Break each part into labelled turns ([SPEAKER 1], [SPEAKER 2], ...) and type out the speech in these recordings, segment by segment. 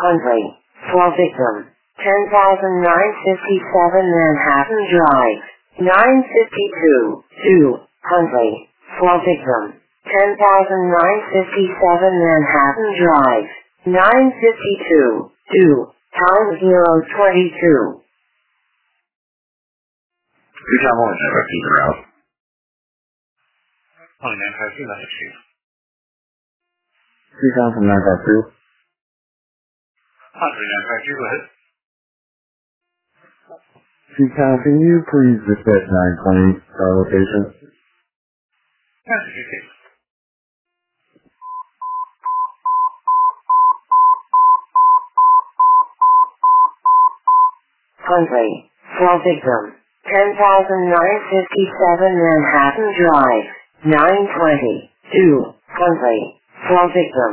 [SPEAKER 1] Huntley. For victim. 10,957 Manhattan Drive. 952. 2. Huntley. For victim. 10,957 Manhattan Drive. 952. 2. Time 022.
[SPEAKER 2] 2,952. Can you please dispatch 920 location?
[SPEAKER 1] Huntley. For victim. 10,957 Manhattan Drive. 920. 2. Huntley. For victim.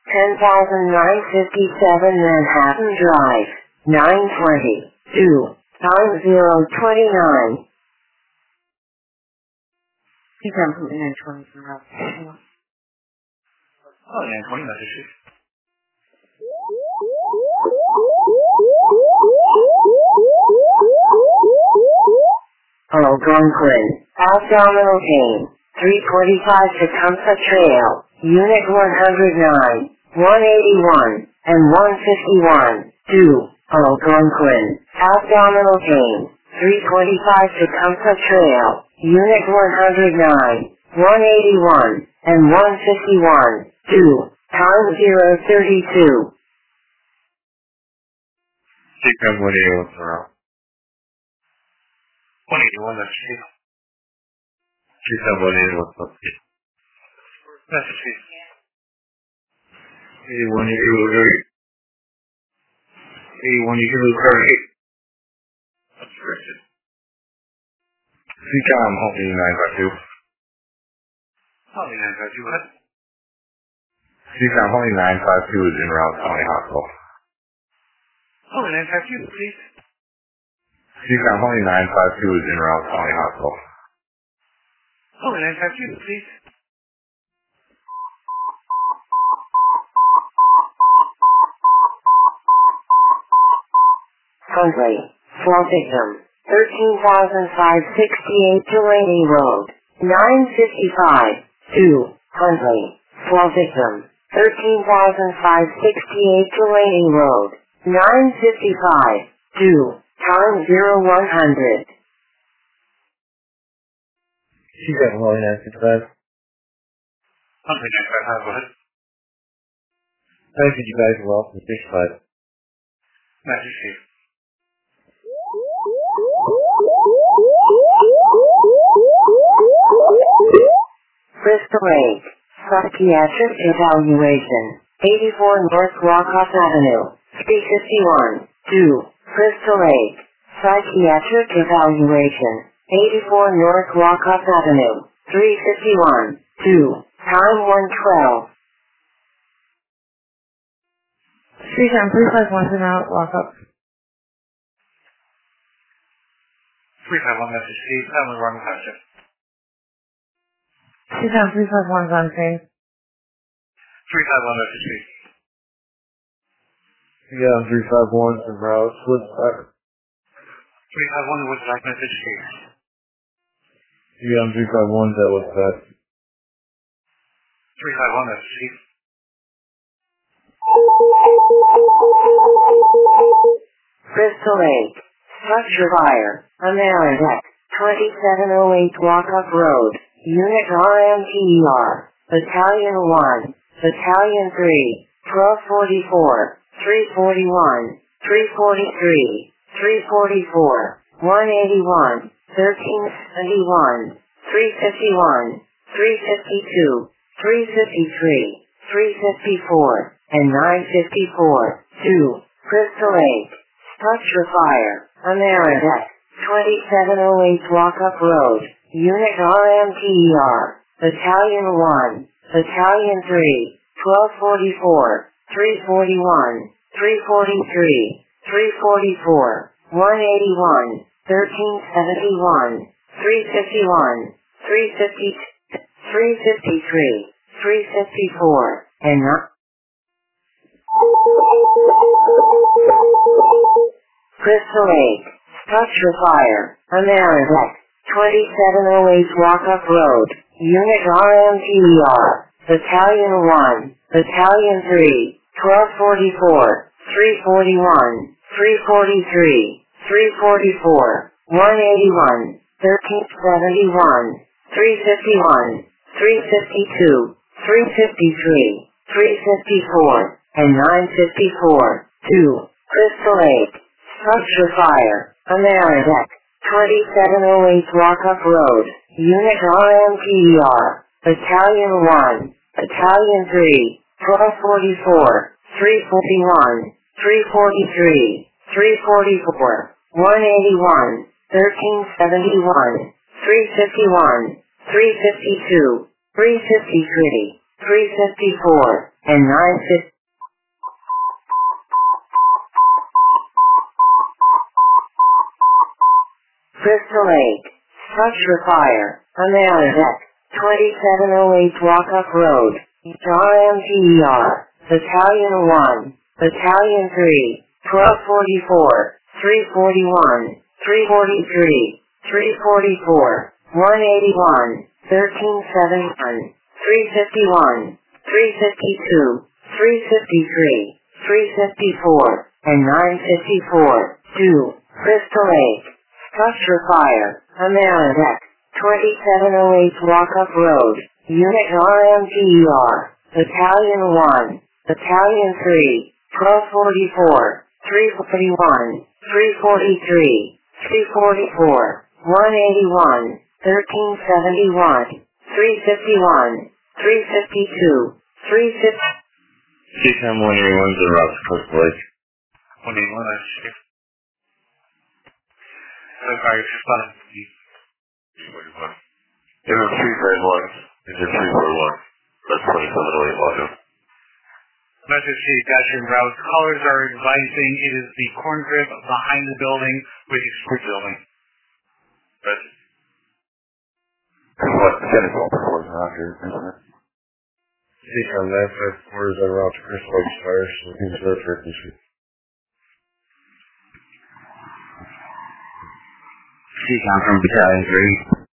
[SPEAKER 1] 10,957 Manhattan Drive. 920. 2. Time 029. You can put 920 from Route 2. Algonquin. Abdominal pain. 345 Tecumseh Trail. Unit 109, 181, and 151. 2. Algonquin. Abdominal pain. 325 Tecumseh Trail. Unit 109, 181, and 151. 2. Time 032.
[SPEAKER 2] Sequence 181.
[SPEAKER 3] 181, that's true.
[SPEAKER 2] 27181.
[SPEAKER 3] That's true.
[SPEAKER 2] 81, you do 81, you do 38.
[SPEAKER 3] That's correct.
[SPEAKER 2] Sequence Huntley 952.
[SPEAKER 3] Huntley 952, what?
[SPEAKER 2] Sequence Huntley 952 is in Route County Hospital.
[SPEAKER 3] Huntley 952, please.
[SPEAKER 2] Sequence Huntley 952 is in Route County Hospital.
[SPEAKER 3] Huntley 952, please.
[SPEAKER 1] Huntley. For victim. 13,568 Delaney Road. 955. 2. Huntley. For victim. 13,568 Delaney Road. 955. 2. Time 0100.
[SPEAKER 2] Sequence Huntley 955.
[SPEAKER 3] Huntley 955, what?
[SPEAKER 2] Thank you guys are off the fish fight.
[SPEAKER 3] That's true.
[SPEAKER 1] Crystal Lake. Psychiatric evaluation. 84 North Rockoff Avenue. C51. 2. Crystal Lake. Psychiatric evaluation. 84 North Rockoff Avenue. 351. 2. Time 112. Sequence 351 out, lockup.
[SPEAKER 3] 351, that's true. Family run concept.
[SPEAKER 1] Sequence 351 on scene.
[SPEAKER 3] 351, that's true.
[SPEAKER 2] Yeah, 351 in Route Split Back.
[SPEAKER 3] 351 was like message true.
[SPEAKER 2] Yeah, 351 that was that.
[SPEAKER 3] 351, that's true.
[SPEAKER 1] Crystal Lake. Structure fire. Ameritech. 2708 Walkup Road. Unit RMTER. Battalion 1. Battalion 3. 1244. 341. 343. 344. 181. 1371. 351. 352. 353. 354. And 954. 2. Crystal Lake. Structure fire. Ameritech. 2708 Walkup Road. Unit RMTER. Battalion 1. Battalion 3. 1244. 341. 343. 344. 181. 1371. 351. 353. 354. And 9. Crystal Lake, Structure Fire, Ameritech, 2708 Walkup Road, Unit RMTER, Battalion 1, Battalion 3, 1244, 341, 343, 344, 181, 1371, 351, 352, 353, 354, and 954, 2, Crystal Lake, Structure Fire, Ameritech, 2708 Walkup Road, Unit RMTER, Battalion 1, Battalion 3, 1244, 341, 343, 344, 181, 1371, 351, 352, 353, 354, and 950. Crystal Lake, Structure Fire, Ameritech, 2708 Walkup Road, RMTER, Battalion 1, Battalion 3, 1244, 341, 343, 344, 181, 1371, 351, 352, 353, 354, and 954, 2, Crystal Lake, Structure Fire, Ameritech, 2708 Walkup Road, Unit RMTER, Battalion 1, Battalion 3, 1244, 341, 343, 344, 181, 1371, 351, 352, 350.
[SPEAKER 2] CCAM 181 is en route to Crystal Lake.
[SPEAKER 3] 181, that's safe. Fire, respond.
[SPEAKER 2] 41. Engine 351, Engine 341. That's 2708 Walkup.
[SPEAKER 3] Message to Dash en route. Callers are advising it is the corn crib behind the building with the sport building. Message.
[SPEAKER 2] What? Dennis all before the after, isn't it?
[SPEAKER 4] CCAM 954 is en route to Crystal Lake Fire, so reserve frequency.
[SPEAKER 2] CCAM from Battalion 3.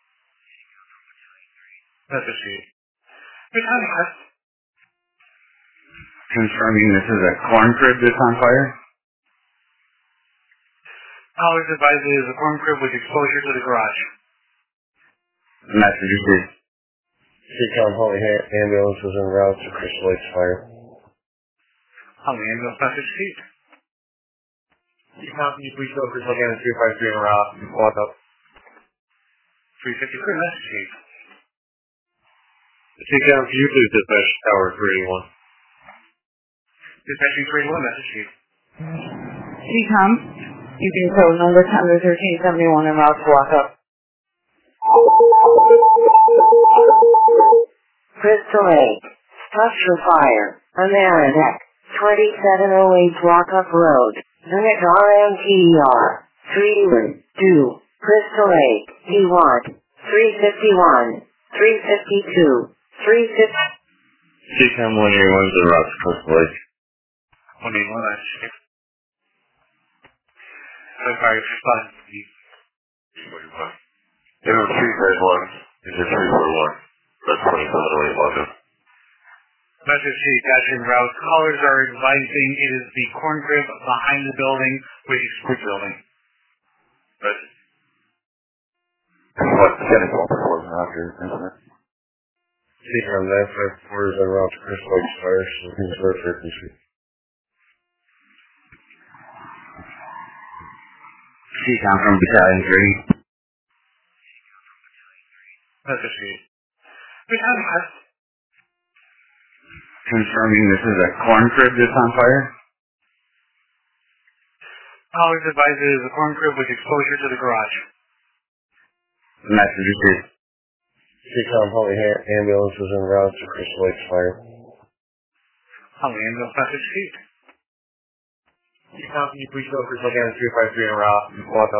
[SPEAKER 3] Message to you. Battalion has
[SPEAKER 2] Confirming this is a corn crib that's on fire?
[SPEAKER 3] callers advising it is a corn crib with exposure to the garage.
[SPEAKER 2] Message received.
[SPEAKER 4] CCAM Holy Ambulance is en route to Crystal Lake Fire.
[SPEAKER 3] Holy ambulance message received.
[SPEAKER 4] CCAM, can you please go Crystal Lake 353 en route? Walkup.
[SPEAKER 3] 353 message received.
[SPEAKER 4] CCAM, can you please dispatch Tower 381?
[SPEAKER 3] Dispatching 381 message received.
[SPEAKER 1] CCOM, you can code number 1371 en route to Walkup. Crystal Lake, Structure Fire, Ameritech, 2708 Walkup Road, Unit RMTER, 312, Crystal Lake, D1, 351, 352, 350.
[SPEAKER 2] CCAM 181 is en route to Crystal Lake.
[SPEAKER 3] 181 message received. Fire, respond.
[SPEAKER 2] 41. Engine 351, Engine 341. That's 2708 Walkup.
[SPEAKER 3] Message to Dash en route. Callers are advising it is the corn crib behind the building with the sport building. Message.
[SPEAKER 2] What? Dennis all before the after, isn't it?
[SPEAKER 4] CCAM 954 is en route to Crystal Lake Fire, so reserve frequency.
[SPEAKER 2] CCAM from Battalion 3.
[SPEAKER 3] Message to you. Battalion has
[SPEAKER 2] Confirming this is a corn crib that's on fire?
[SPEAKER 3] callers advising it is a corn crib with exposure to the garage.
[SPEAKER 2] Message received.
[SPEAKER 4] CCAM Holy Ambulance is en route to Crystal Lake Fire.
[SPEAKER 3] Holy ambulance message received.
[SPEAKER 4] CCAM, can you please go Crystal Lake 353 en route? Walkup.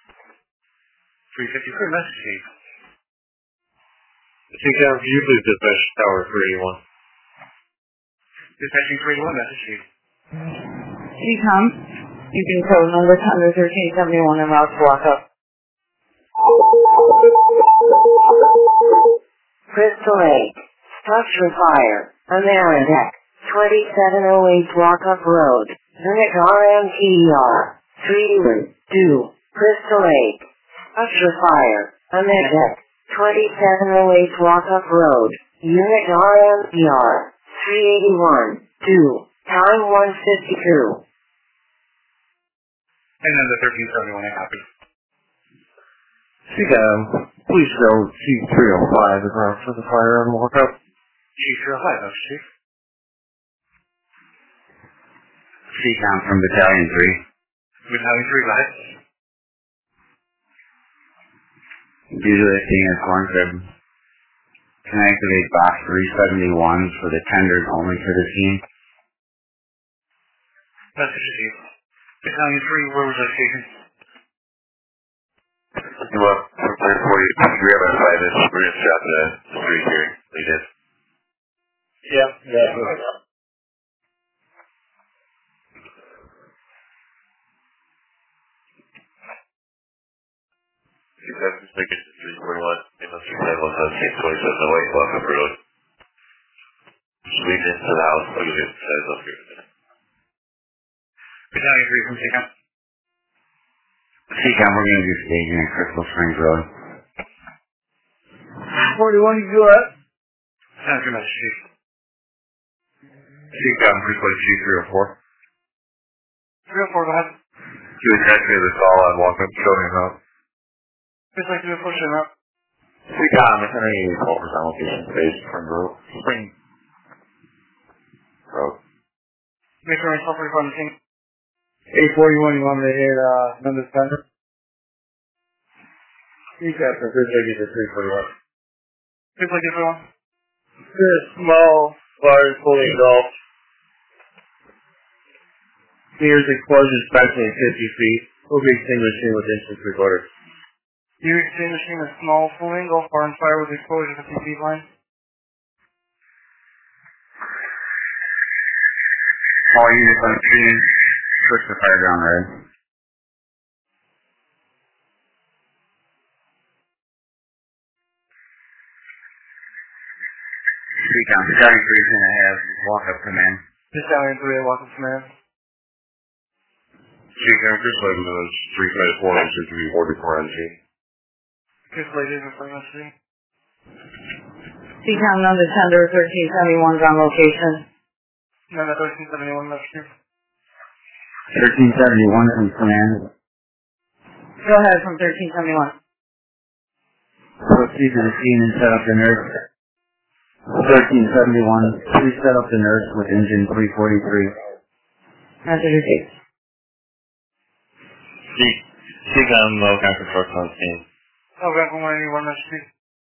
[SPEAKER 3] 353 message received.
[SPEAKER 4] CCAM, can you please dispatch Tower 381?
[SPEAKER 3] Dispatching 381, message received.
[SPEAKER 1] CCOM, you can code number 1371 en route to walk-up.
[SPEAKER 5] Crystal Lake, structure fire, Ameritech, 2708 Walk-Up Road, Unit RMTER, 312, Crystal Lake, structure fire, Ameritech, 2708 Walk-Up Road, Unit RMTER, 381, 2, time 152.
[SPEAKER 3] And then the 1371 a copy.
[SPEAKER 4] CCOM, please show Chief 305 is out for the fire on walk-up.
[SPEAKER 3] Chief 305, that's Chief.
[SPEAKER 2] CCOM from Battalion 3.
[SPEAKER 3] Battalion 3, go ahead.
[SPEAKER 2] Due to this being a corn crib, can I activate box 371 for the tenders only for the scene?
[SPEAKER 3] Message received. Battalion 3, where was our station?
[SPEAKER 2] Well, for you, we have our fight is we're going to shot the street here. We did.
[SPEAKER 4] Yeah.
[SPEAKER 2] That's just like it's 341. They must have said one on 627 Walk-Up Road. Lead into the house. Look at it. It says up here.
[SPEAKER 3] Battalion 3 from CCOM.
[SPEAKER 2] CCOM, we're going to do staging at Crystal Springs Road.
[SPEAKER 1] 41, you go up.
[SPEAKER 3] Sounds good, message Chief.
[SPEAKER 2] CCOM, Crystal Chief 304.
[SPEAKER 3] 304, go ahead.
[SPEAKER 2] To address me this all on Walk-Up Showing Up.
[SPEAKER 3] Just like 304, showing up.
[SPEAKER 2] CCOM, it's an 88 call for location space from Spring Road.
[SPEAKER 3] Make sure myself on the scene.
[SPEAKER 4] 841, you want me to hit, number 7? CCOM from Crystal Lake is 341.
[SPEAKER 3] Just like everyone.
[SPEAKER 4] This small, large, fully engulfed. Nearest explosion approximately 50 feet. Will be extinguishing within 6 quarters.
[SPEAKER 3] You extinguishing a small full engulf bar on fire with exposure 50 feet line.
[SPEAKER 2] All units on scene, push the fire ground red. CCOM, Battalion 3 is going to have walk-up command.
[SPEAKER 3] Battalion 3, walk-up command.
[SPEAKER 2] CCOM, Crystal Lake is 354 and 644 on scene.
[SPEAKER 3] Crystal Lake is in front of the scene.
[SPEAKER 1] CCOM number tender 1371 is on location.
[SPEAKER 3] Number 1371, message Chief.
[SPEAKER 2] 1371 from command.
[SPEAKER 1] Go ahead from 1371.
[SPEAKER 2] Proceed to the scene and set up the nurse. 1371, please set up the nurse with engine 343.
[SPEAKER 1] Message received.
[SPEAKER 2] CCOM, low-count trucks on scene.
[SPEAKER 3] Okay, 181, message Chief.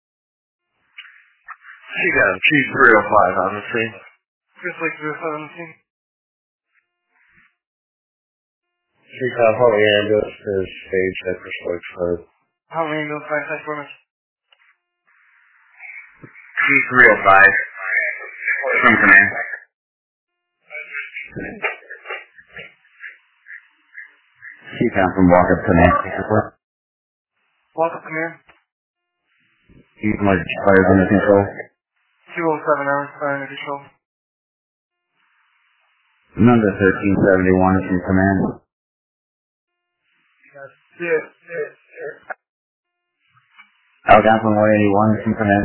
[SPEAKER 2] CCOM, Chief 305 on the scene.
[SPEAKER 3] Crystal Lake 305 on the scene.
[SPEAKER 4] CCOM, how many ambulance is staged at Crystal Lake Road?
[SPEAKER 3] How many ambulance fire sites for us?
[SPEAKER 2] Chief 305 from command. CCOM from walk-up command.
[SPEAKER 3] Walk-up command.
[SPEAKER 2] East emergency fires under control.
[SPEAKER 3] 207 hours fire under control.
[SPEAKER 2] Number 1371 from command.
[SPEAKER 3] Yes.
[SPEAKER 2] Algon from 181 from command.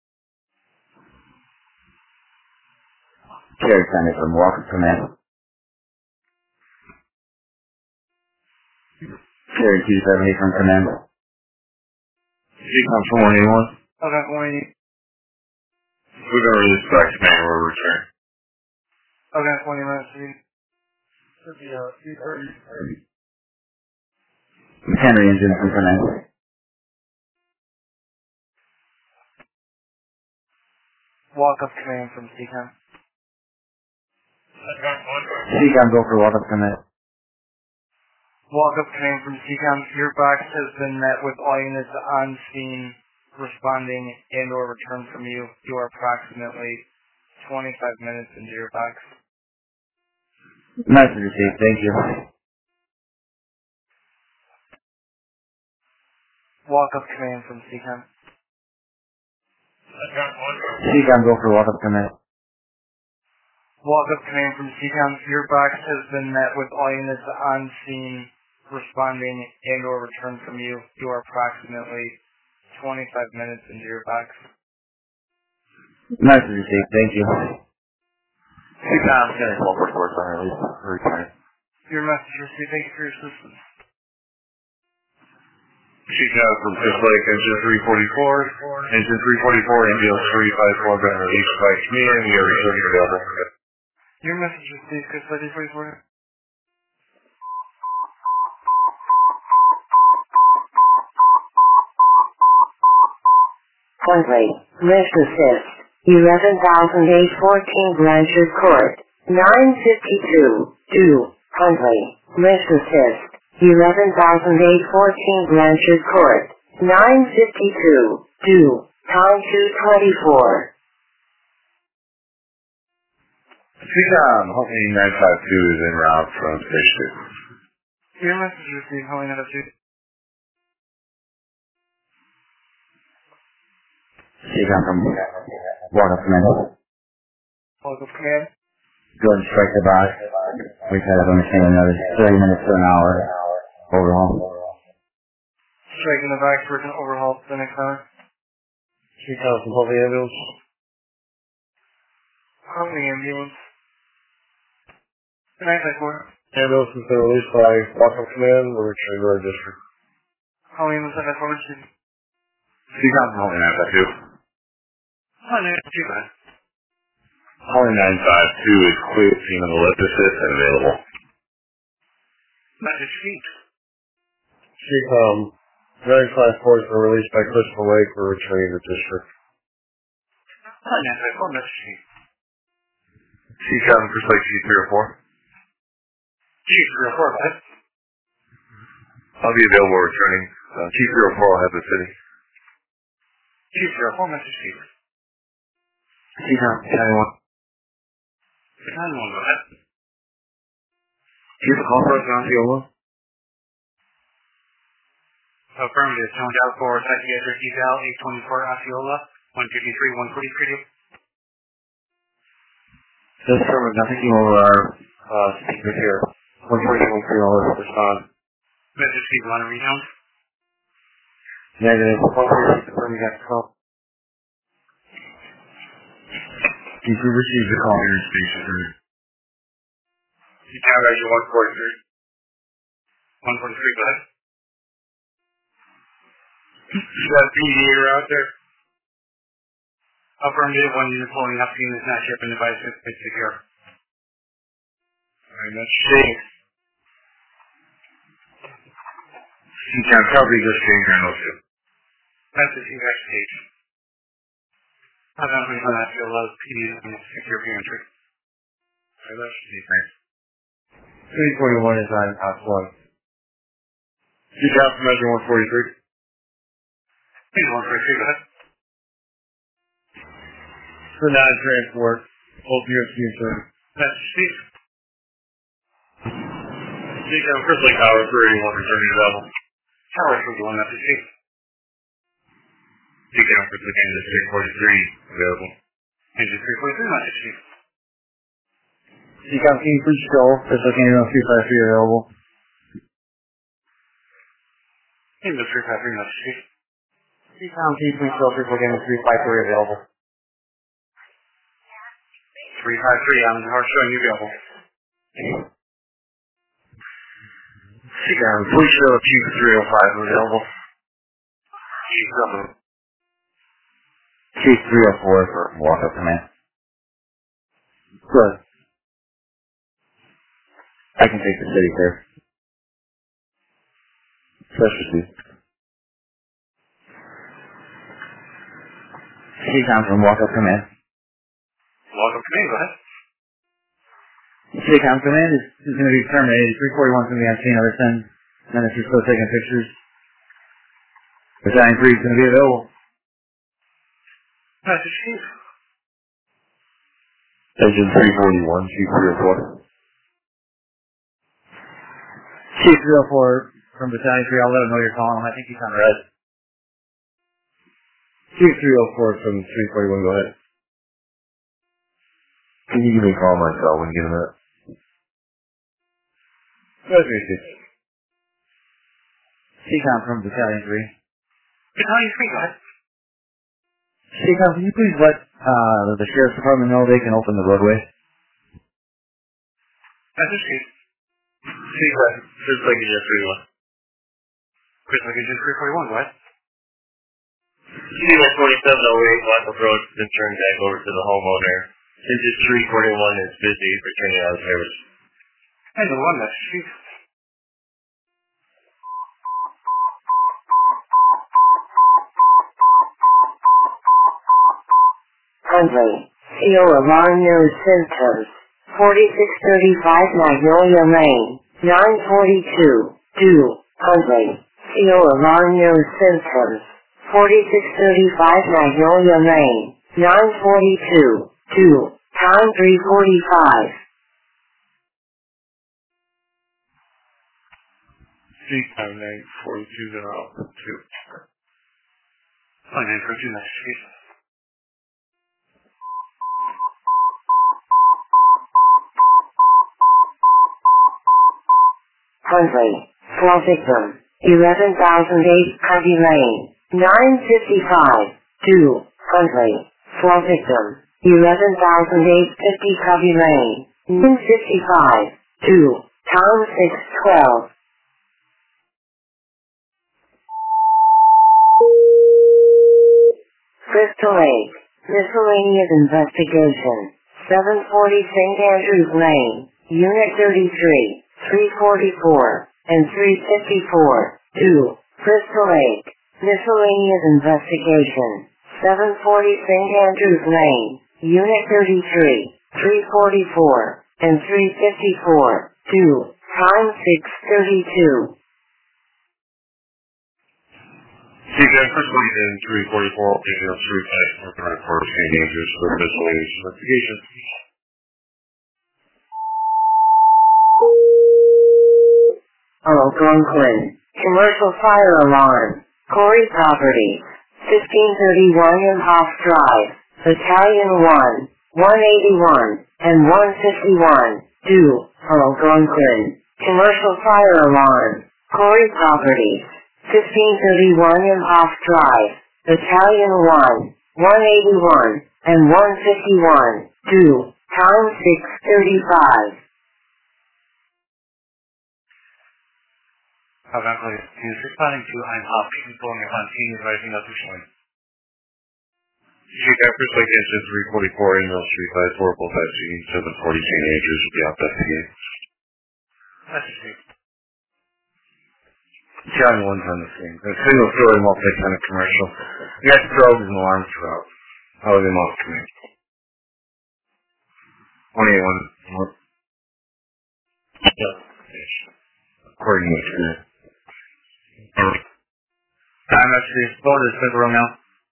[SPEAKER 2] Carry Center from walk-up command. Carry 270 from command. CCOM from 181.
[SPEAKER 3] Okay, 180.
[SPEAKER 2] We're going to release back to command or return.
[SPEAKER 3] Okay, 20 minutes.
[SPEAKER 2] McHenry engine from command.
[SPEAKER 3] Walk-up command from CCOM.
[SPEAKER 2] CCOM, go for walk-up command.
[SPEAKER 3] Walk-up command from CCOM. Your box has been met with all units on scene responding and or return from you. You are approximately
[SPEAKER 6] 25 minutes into your box.
[SPEAKER 2] Message received. Thank you.
[SPEAKER 6] Walk-up command from CCOM.
[SPEAKER 2] CCOM, go for walk-up command.
[SPEAKER 6] Walk-up command from CCOM. Your box has been met with all units on scene responding and or return from you. You are approximately 25 minutes into your box.
[SPEAKER 2] Message received. Thank you. CCOM, getting 1244 on release. Return.
[SPEAKER 6] Your message received. Thank you for your assistance.
[SPEAKER 4] CCOM from Crystal Lake, engine 344. Engine 344, NBL 354, been released by me, and we are returning available.
[SPEAKER 6] Your message received. Crystal Lake 344.
[SPEAKER 5] Huntley, lift assist, 11,814 Blanchard Court, 952, due, Huntley, lift assist, 11,814 Blanchard Court, 952, due, time 224.
[SPEAKER 2] CCOM, Huntley 952 is en route from Station 2.
[SPEAKER 6] Your message received. Huntley 952.
[SPEAKER 2] CCOM from walk-up command.
[SPEAKER 6] Walk-up command.
[SPEAKER 2] Go and strike the box. We try to understand another 30 minutes to an hour overhaul.
[SPEAKER 6] Striking the box for an overhaul the next hour.
[SPEAKER 4] CCOM from Huntley Ambulance.
[SPEAKER 6] Huntley ambulance. Good night, Blackmore.
[SPEAKER 4] Ambulance has been released by walk-up command. We're returning to our district.
[SPEAKER 6] Huntley ambulance, I've forwarded.
[SPEAKER 2] CCOM from Huntley 952.
[SPEAKER 3] Huntley 952.
[SPEAKER 2] Huntley 952 is clear, seen on the lift assist and available.
[SPEAKER 3] Message received.
[SPEAKER 4] CCOM 954 has been released by Crystal Lake. We're returning to district.
[SPEAKER 3] Huntley 954. Message received.
[SPEAKER 2] CCOM Crystal Lake G304.
[SPEAKER 3] G304. Go ahead.
[SPEAKER 2] I'll be available returning. G304 will have the city.
[SPEAKER 3] G304. Message received.
[SPEAKER 2] CCOM 91.
[SPEAKER 3] 91. Go ahead.
[SPEAKER 2] Do you have a call for us on Osceola?
[SPEAKER 3] Affirmative. Toned out for psychiatric eval 824 Osceola. 153, 140 radio.
[SPEAKER 2] Just affirmative. Nothing came over our speakers here. 140, 130, respond.
[SPEAKER 3] Message received. Want to recount?
[SPEAKER 2] Negative. 140, confirm you got the call. If you receive the call, your station for me.
[SPEAKER 3] You count as your 143. 143, go ahead. You got a PDA out there? Affirmative, one unit pulling up, unit is not shipping device, it's secure.
[SPEAKER 2] Very much. Thanks. CCOM, copy this change on those two.
[SPEAKER 3] That's the CVAX page. I'm going to be on that field of PDA and secure entry.
[SPEAKER 2] Very much. Thanks. 341 is on Osceola. CCOM from measure 143.
[SPEAKER 3] Please, 143, go ahead.
[SPEAKER 4] For non-transport, both units being served.
[SPEAKER 3] That's Steve. CCOM Crystal Lake Tower 381 returning available. Tower 381, that's Steve. CCOM Crystal Lake Engine 343 available. Engine 343, that's Steve.
[SPEAKER 2] CCOM, can you please show Crystal Lake Engine 353 available?
[SPEAKER 3] Engine 353, that's Steve.
[SPEAKER 2] CCOM, can you please show Crystal Lake Engine 353 available?
[SPEAKER 3] 353, I'm showing you available.
[SPEAKER 2] CCOM, please show Q305 available. Q304 for walk-up command. Good. I can take the city, sir. Specialty. CCOM from walk-up command.
[SPEAKER 3] Welcome command, go ahead.
[SPEAKER 2] CCOM command is going to be terminated. 341 is going to be on scene ever since. And if you're still taking pictures, Battalion 3 is going to be available.
[SPEAKER 3] Message Chief.
[SPEAKER 4] Engine 341, Chief 304.
[SPEAKER 2] Chief 304 from Battalion 3, I'll let him know you're calling him. I think he's on red.
[SPEAKER 4] Chief 304 from 341, go ahead. Can you give me a call on my cell when you get a minute? That's me, Chief.
[SPEAKER 2] CCOM from Battalion 3.
[SPEAKER 3] Battalion 3, go ahead.
[SPEAKER 2] CCOM, can you please let the Sheriff's Department know they can open the roadway?
[SPEAKER 3] That's just Chief.
[SPEAKER 4] Chief, just like Engine 341.
[SPEAKER 3] Chris, like Engine 341, go ahead.
[SPEAKER 4] Chief 2708, Blackwell Road, then turn back over to the homeowner. Engine 341 is busy for turning out of service.
[SPEAKER 3] Engine 1, that's Chief.
[SPEAKER 5] Hundley, CO alarm news symptoms. 4635 Magnolia Lane, 942, do, Hundley, CO alarm news symptoms. 4635 Magnolia Lane, 942, do, time 3:45.
[SPEAKER 4] CCOM 94202.
[SPEAKER 3] Fine, 942, that's Chief.
[SPEAKER 5] Hundley, fall victim, 11,008 Covey Lane, 955, do, Hundley, fall victim, 11,850 Covey Lane, 955, do, Tom 612. Crystal Lake, miscellaneous investigation, 740 St. Andrews Lane, Unit 33. 344, and 354, 2, Crystal Lake, miscellaneous investigation, 740 St. Andrews Lane, Unit 33, 344, and 354, 2, time 6:32.
[SPEAKER 4] CCOM first lane in 344, Engine 354 for St. Andrews for miscellaneous investigation.
[SPEAKER 5] Algonquin, commercial fire alarm, Corey Properties, 1531 Imhoff Drive, Battalion 1, 181, and 151, do, Algonquin, commercial fire alarm, Corey Properties, 1531 Imhoff Drive, Battalion 1, 181, and 151, do, time 6:35.
[SPEAKER 3] Algonquin, he is responding to Einhoff, pulling a Fontaine, advising not to join.
[SPEAKER 4] Chief, after Lake Engine 344, Angel 354, both at 740 St. Andrews will be out investigating.
[SPEAKER 3] That's Chief.
[SPEAKER 2] John 1's on the scene. A single story multi-tenant commercial. You got strobes and alarms throughout. How are they most connected? 181. According to the time actually exploded is Central now.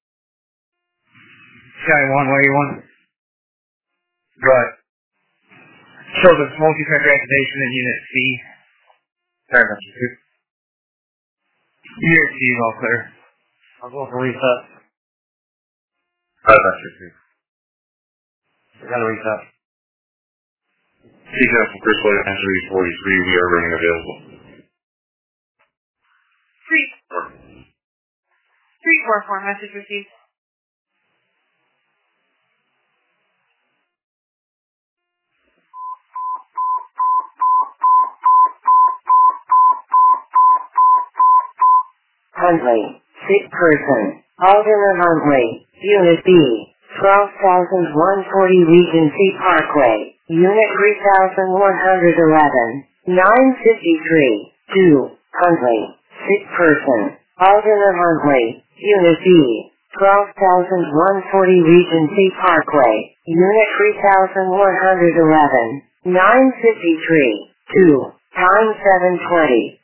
[SPEAKER 2] Sky 1, where you want? Go ahead. Shows a smoky cracker activation in Unit C. Sorry, Mr. 2. Unit C is all clear. I'll go for reset. Sorry, Mr. 2. I gotta reset.
[SPEAKER 4] CCOM from Chris Lake Engine 343, we are running available.
[SPEAKER 1] 344, message received.
[SPEAKER 5] Huntley, sick person, Alderman Huntley, Unit B, 12,140 Regency Parkway, Unit 3,111, 953, do, Huntley, sick person, Alderman Huntley, Unit B, 12,140 Regency Parkway, Unit 3,111, 953, do, time 7:20.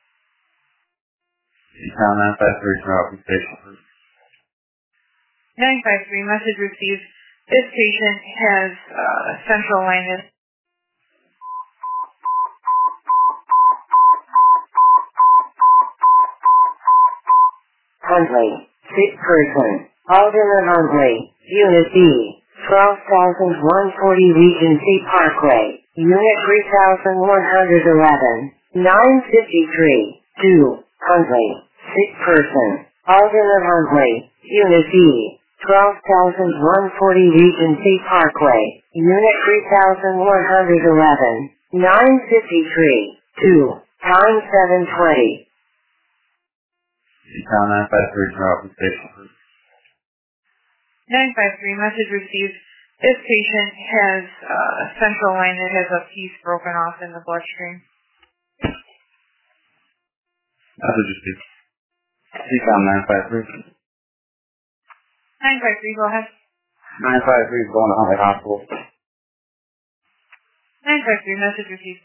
[SPEAKER 2] Down 953 from Station.
[SPEAKER 1] 953, message received. This patient has central blindness.
[SPEAKER 5] Huntley, sick person. Alderman Huntley, Unit B, 12,140 Regency Parkway, Unit 3111, 953, 2, Huntley, sick person. Alderman Huntley, Unit B, 12,140 Regency Parkway, Unit 3111, 953, 2, time 7:20.
[SPEAKER 4] Town 953 from station.
[SPEAKER 1] 953, message received. This patient has central line that has a piece broken off in the bloodstream.
[SPEAKER 4] Message received. Town 953.
[SPEAKER 1] 953, go ahead.
[SPEAKER 4] 953 is going to Huntley Hospital.
[SPEAKER 1] 953, message received.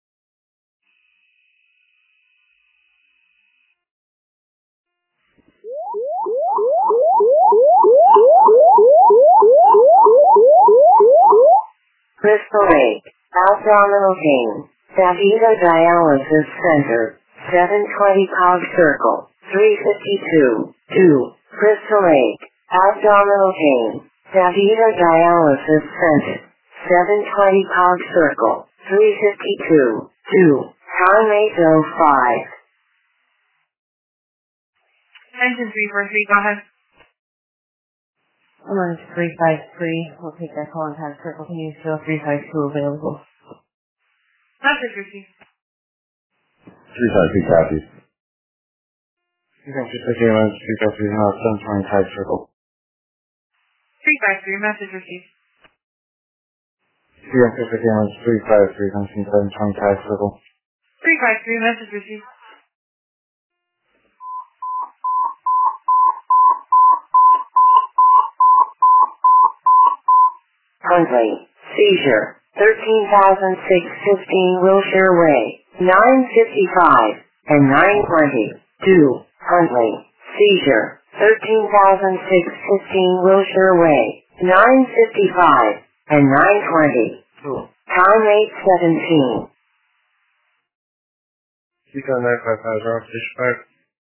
[SPEAKER 5] Crystal Lake, abdominal pain, Davida Dialysis Center, 720 Cog Circle, 352, 2, Crystal Lake, abdominal pain, Davida Dialysis Center, 720 Cog Circle, 352, 2, time 8:05.
[SPEAKER 1] 92343, go ahead.
[SPEAKER 7] Number 353. We'll take that call in time circle. Can you show 352 available?
[SPEAKER 1] Message received.
[SPEAKER 4] 353 copies.
[SPEAKER 2] You can just take a 353 now, 720 type circle.
[SPEAKER 1] 353, message received.
[SPEAKER 2] You can just take a 353, 720 type circle.
[SPEAKER 1] 353, message received.
[SPEAKER 5] Huntley, seizure, 13,615 Wilshire Way, 955 and 920, 2, Huntley, seizure, 13,615 Wilshire Way, 955 and 920, 2, time 8:17.
[SPEAKER 2] You got 955, Rob, station 5.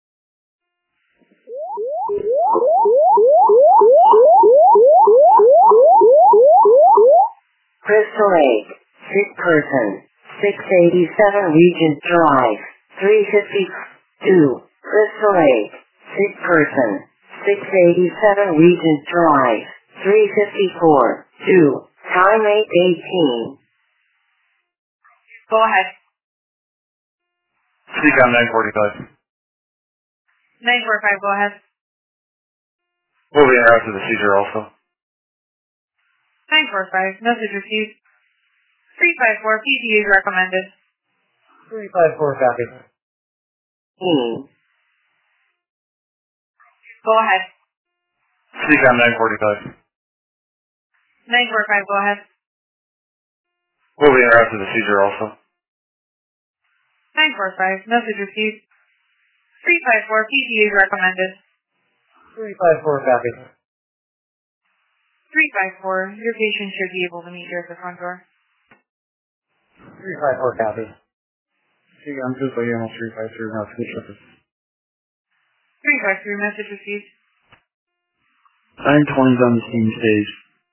[SPEAKER 5] Crystal Lake, sick person, 687 Regent Drive, 352, Crystal Lake, sick person, 687 Regent Drive, 354, 2, time 8:18.
[SPEAKER 1] Go ahead.
[SPEAKER 4] Seacom 945.
[SPEAKER 1] 945, go ahead.
[SPEAKER 4] We'll be after the seizure also.
[SPEAKER 1] 945, message received. 354, PPA is recommended.
[SPEAKER 2] 354 copy.
[SPEAKER 1] Go ahead.
[SPEAKER 4] Seacom 945.
[SPEAKER 1] 945, go ahead.
[SPEAKER 4] We'll be after the seizure also.
[SPEAKER 1] 945, message received. 354, PPA is recommended.
[SPEAKER 2] 354 copy.
[SPEAKER 1] 354, your patient should be able to meet you at the front door.
[SPEAKER 2] 354 copy. See, I'm just waiting on 353 now.
[SPEAKER 1] 353, message received.
[SPEAKER 2] 920's on the same stage.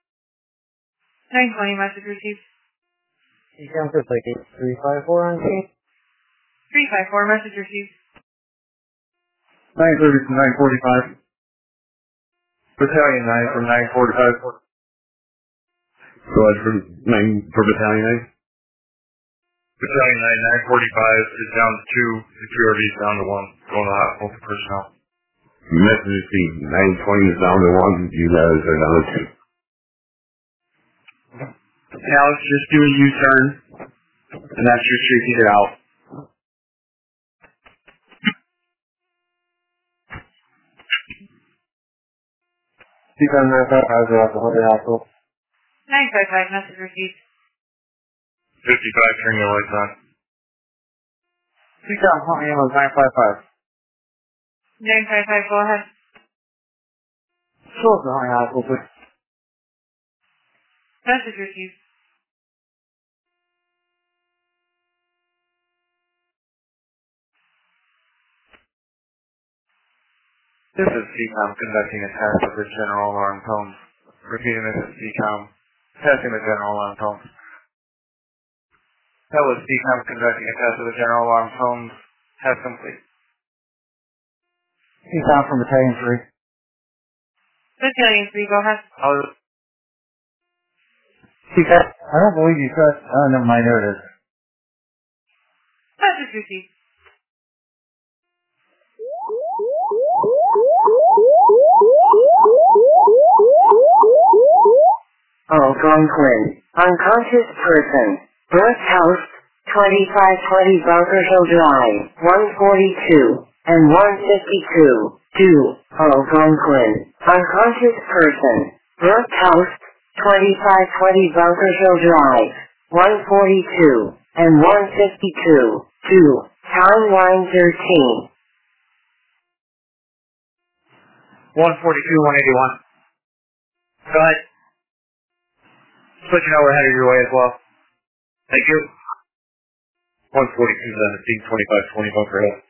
[SPEAKER 1] 920, message received.
[SPEAKER 2] You can just like 354 on scene.
[SPEAKER 1] 354, message received.
[SPEAKER 2] 930 from 945. Battalion 9 from 945.
[SPEAKER 4] So that's for Battalion 9? Battalion 9, 945 is down to 2, security is down to 1, going to the hospital for personnel. Message received, 920 is down to 1, you guys are down to 2.
[SPEAKER 2] Alex, just do a U-turn, and that's your street to get out. Seacom 955 is at the hospital.
[SPEAKER 1] 955, message received.
[SPEAKER 4] 55, turn your lights on.
[SPEAKER 2] Seacom 955.
[SPEAKER 1] 955, go ahead.
[SPEAKER 2] Show us the hospital, please.
[SPEAKER 1] Message received.
[SPEAKER 2] This is CCOM conducting a test of the general alarm tones. Repeating, this is CCOM testing the general alarm tones. That was CCOM conducting a test of the general alarm tones. Test complete.
[SPEAKER 6] CCOM from Battalion 3.
[SPEAKER 1] Battalion 3, go ahead.
[SPEAKER 6] CCOM, I don't believe you said, oh, never mind, there it is.
[SPEAKER 1] Message received.
[SPEAKER 5] Algonquin, unconscious person, Bruce House, 2520 Bunker Hill Drive, 142 and 152, 2, Algonquin, unconscious person, Bruce House, 2520 Bunker Hill Drive, 142 and 152, 2, timeline 13.
[SPEAKER 2] 142, 181. Go ahead. Switching over headed your way as well. Thank you. 142, 17, 25, 20 Bunker Hill.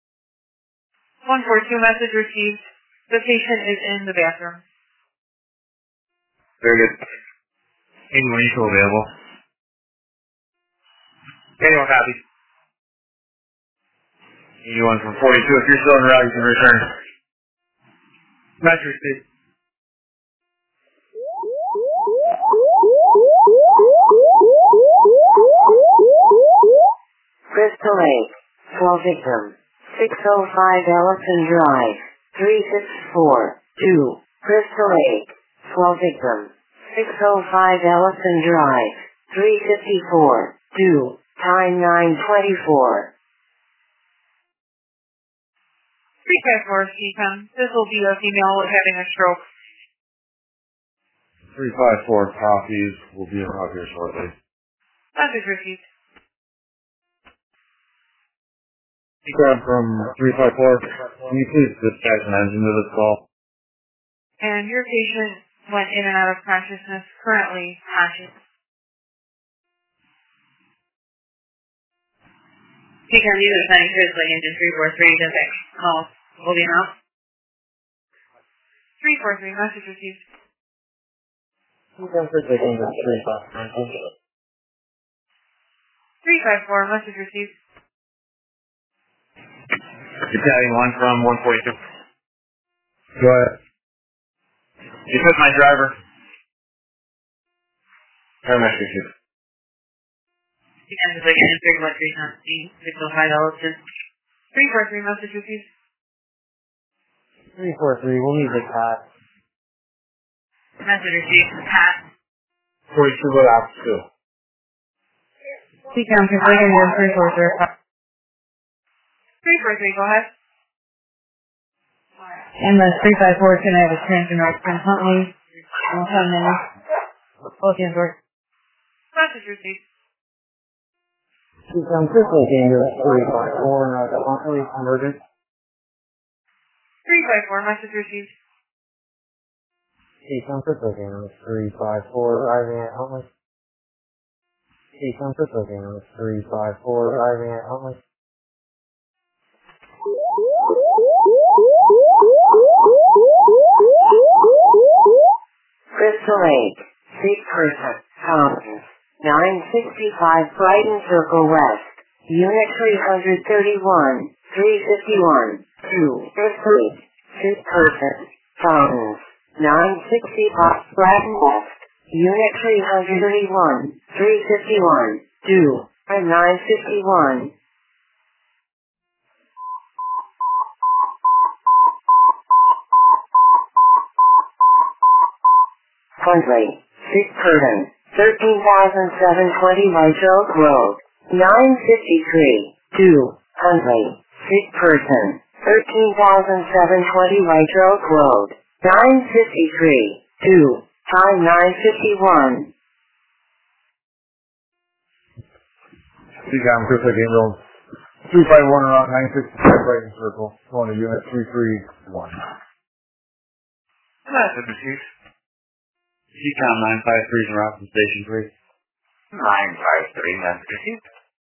[SPEAKER 1] 142, message received. The patient is in the bathroom.
[SPEAKER 2] Very good. Anyone still available? Anyone copy? Anyone from 42, if you're still en route, you can return. Message received.
[SPEAKER 5] Crystal Lake, 12 victim, 605 Ellison Drive, 364, 2, Crystal Lake, 12 victim, 605 Ellison Drive, 354, 2, time 9:24.
[SPEAKER 1] 354, CCOM. This will be a female having a stroke.
[SPEAKER 4] 354 copies will be out here shortly.
[SPEAKER 1] Message received.
[SPEAKER 4] CCOM from 354, can you please dispatch an engine to this call?
[SPEAKER 1] And your patient went in and out of consciousness, currently conscious.
[SPEAKER 7] CCOM, you are assigning critically engine 343 to that call. Holding out.
[SPEAKER 1] 343, message received.
[SPEAKER 6] CCOM critically engine 354.
[SPEAKER 1] 354, message received.
[SPEAKER 2] Battalion 1 from 142.
[SPEAKER 4] Go ahead.
[SPEAKER 2] You took my driver. Message received.
[SPEAKER 7] CCOM is like an 313 605 Ellison.
[SPEAKER 1] 343, message received.
[SPEAKER 6] 343, we'll need the cat.
[SPEAKER 7] Message received. Pat.
[SPEAKER 4] 42, what up to?
[SPEAKER 7] CCOM critically engine 343.
[SPEAKER 1] 343, go ahead.
[SPEAKER 7] MS 354 is going to have a transfer north from Huntley. We'll come in. Both hands work.
[SPEAKER 1] Message received.
[SPEAKER 6] CCOM critically engine 354, now the Huntley emergent.
[SPEAKER 1] 354, message received.
[SPEAKER 6] CCOM critically engine 354, arriving at Huntley. CCOM critically engine 354, arriving at Huntley.
[SPEAKER 5] Crystal Lake, sick person, Thompson, 965 Brighton Circle West, Unit 331, 351, 2, Crystal Lake, sick person, Thompson, 965 Brighton West, Unit 331, 351, 2, and 951. Huntley, sick person, 13,720 White Oak Road, 953, 2, Huntley, sick person, 13,720 White Oak Road, 953, 2, time 9:51.
[SPEAKER 4] CCOM critically engine 351 around 965 Brighton Circle, going to unit 331.
[SPEAKER 2] Message received.
[SPEAKER 4] CCOM 953 is around from Station 3.
[SPEAKER 8] 953, message received.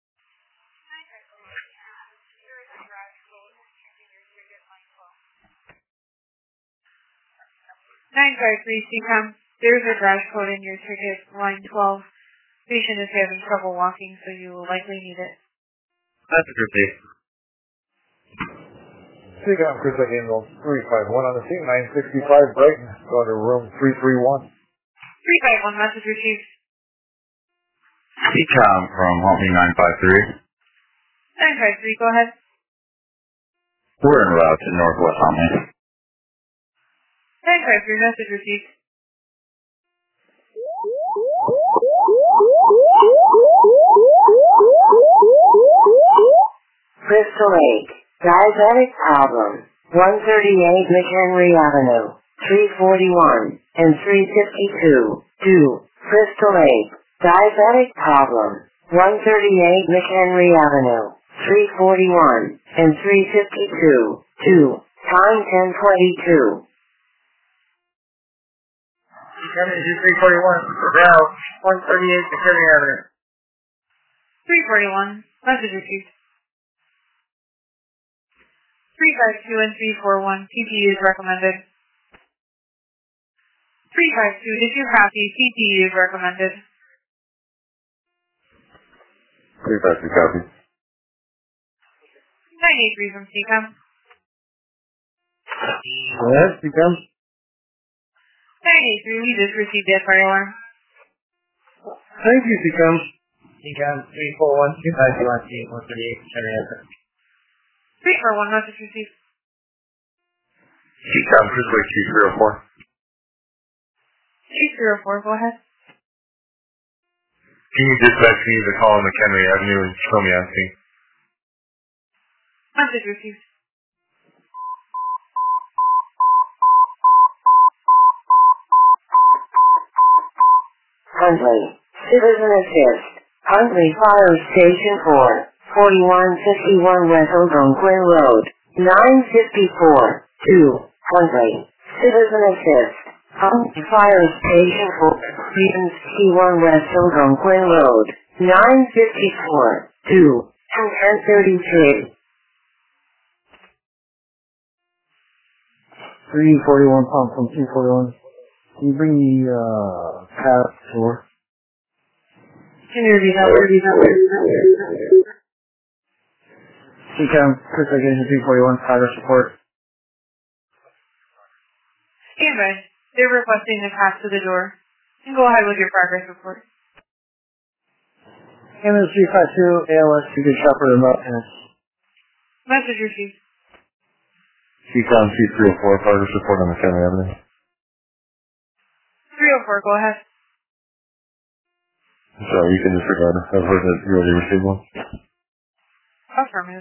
[SPEAKER 1] CCOM. There's a garage code in your ticket, line 12. Patient is having trouble walking, so you will likely need it.
[SPEAKER 4] Message received.
[SPEAKER 9] CCOM Chris Handle 351 on the scene, 965 Brighton. Go to room 331.
[SPEAKER 1] 351, message received.
[SPEAKER 4] CCOM from Homie 953.
[SPEAKER 1] 953, go ahead.
[SPEAKER 4] We're en route to Northwest Homie.
[SPEAKER 1] 953, message received.
[SPEAKER 5] Crystal Lake, diabetic problem, 138 McHenry Avenue, 341 and 352, 2, Crystal Lake, diabetic problem, 138 McHenry Avenue, 341 and 352, 2, time 10:22.
[SPEAKER 2] Coming to 341, now 138 McHenry Avenue.
[SPEAKER 1] 341, message received. 352 and 341, PPE is recommended. 352, did you copy? PPE is recommended.
[SPEAKER 4] 352 copy.
[SPEAKER 1] 983 from CCOM.
[SPEAKER 4] Yes, CCOM.
[SPEAKER 1] 983, we just received that fire alarm.
[SPEAKER 4] Thank you, CCOM.
[SPEAKER 2] CCOM 341, 251, 138 McHenry Avenue.
[SPEAKER 1] 341, message received.
[SPEAKER 4] CCOM Chris Lake 2304.
[SPEAKER 1] 2304, go ahead.
[SPEAKER 4] Can you dispatch me to call on McHenry Avenue and show me on scene?
[SPEAKER 1] Message received.
[SPEAKER 5] Huntley, Citizen Assist, Huntley Fire Station 4, 4151 West Algonquin Road, 954, 2, Huntley, Citizen Assist, Huntley Fire Station 4, 4151 West Algonquin Road, 954, 2, and 1033.
[SPEAKER 9] 341 pump from 241. Can you bring the path tour?
[SPEAKER 7] Interview that word.
[SPEAKER 9] CCOM Chris Lake 341, progress report.
[SPEAKER 1] Stand by. They're requesting the pass to the door. And go ahead with your progress report.
[SPEAKER 9] MS 352, ALS, you can shopper remote tennis.
[SPEAKER 1] Message received.
[SPEAKER 4] CCOM 2304, progress report on McHenry Avenue.
[SPEAKER 1] 304, go ahead.
[SPEAKER 4] Sorry, you can disregard it. I've heard that you already received one.
[SPEAKER 1] Affirmative.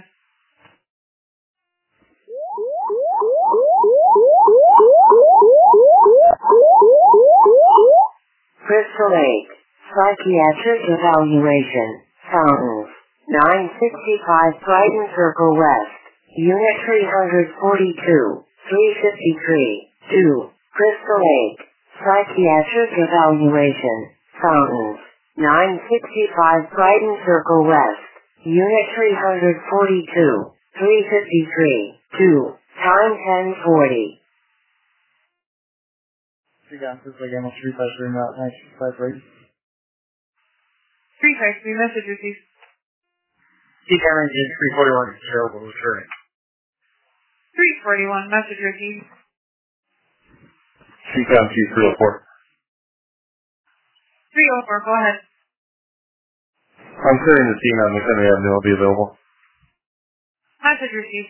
[SPEAKER 5] Crystal Lake, psychiatric evaluation, Fountains, 965 Brighton Circle West, Unit 342, 353, 2, Crystal Lake, psychiatric evaluation, Fountains, 965 Brighton Circle West, Unit 342, 353, 2, time 10:40.
[SPEAKER 9] CCOM Chris Lake 353, route 965 Brighton.
[SPEAKER 1] 353, message received.
[SPEAKER 2] CCOM 341, available returning.
[SPEAKER 1] 341, message received.
[SPEAKER 4] CCOM 2304.
[SPEAKER 1] 304, go ahead.
[SPEAKER 4] I'm clearing the scene on McHenry Avenue. I'll be available.
[SPEAKER 1] Message received.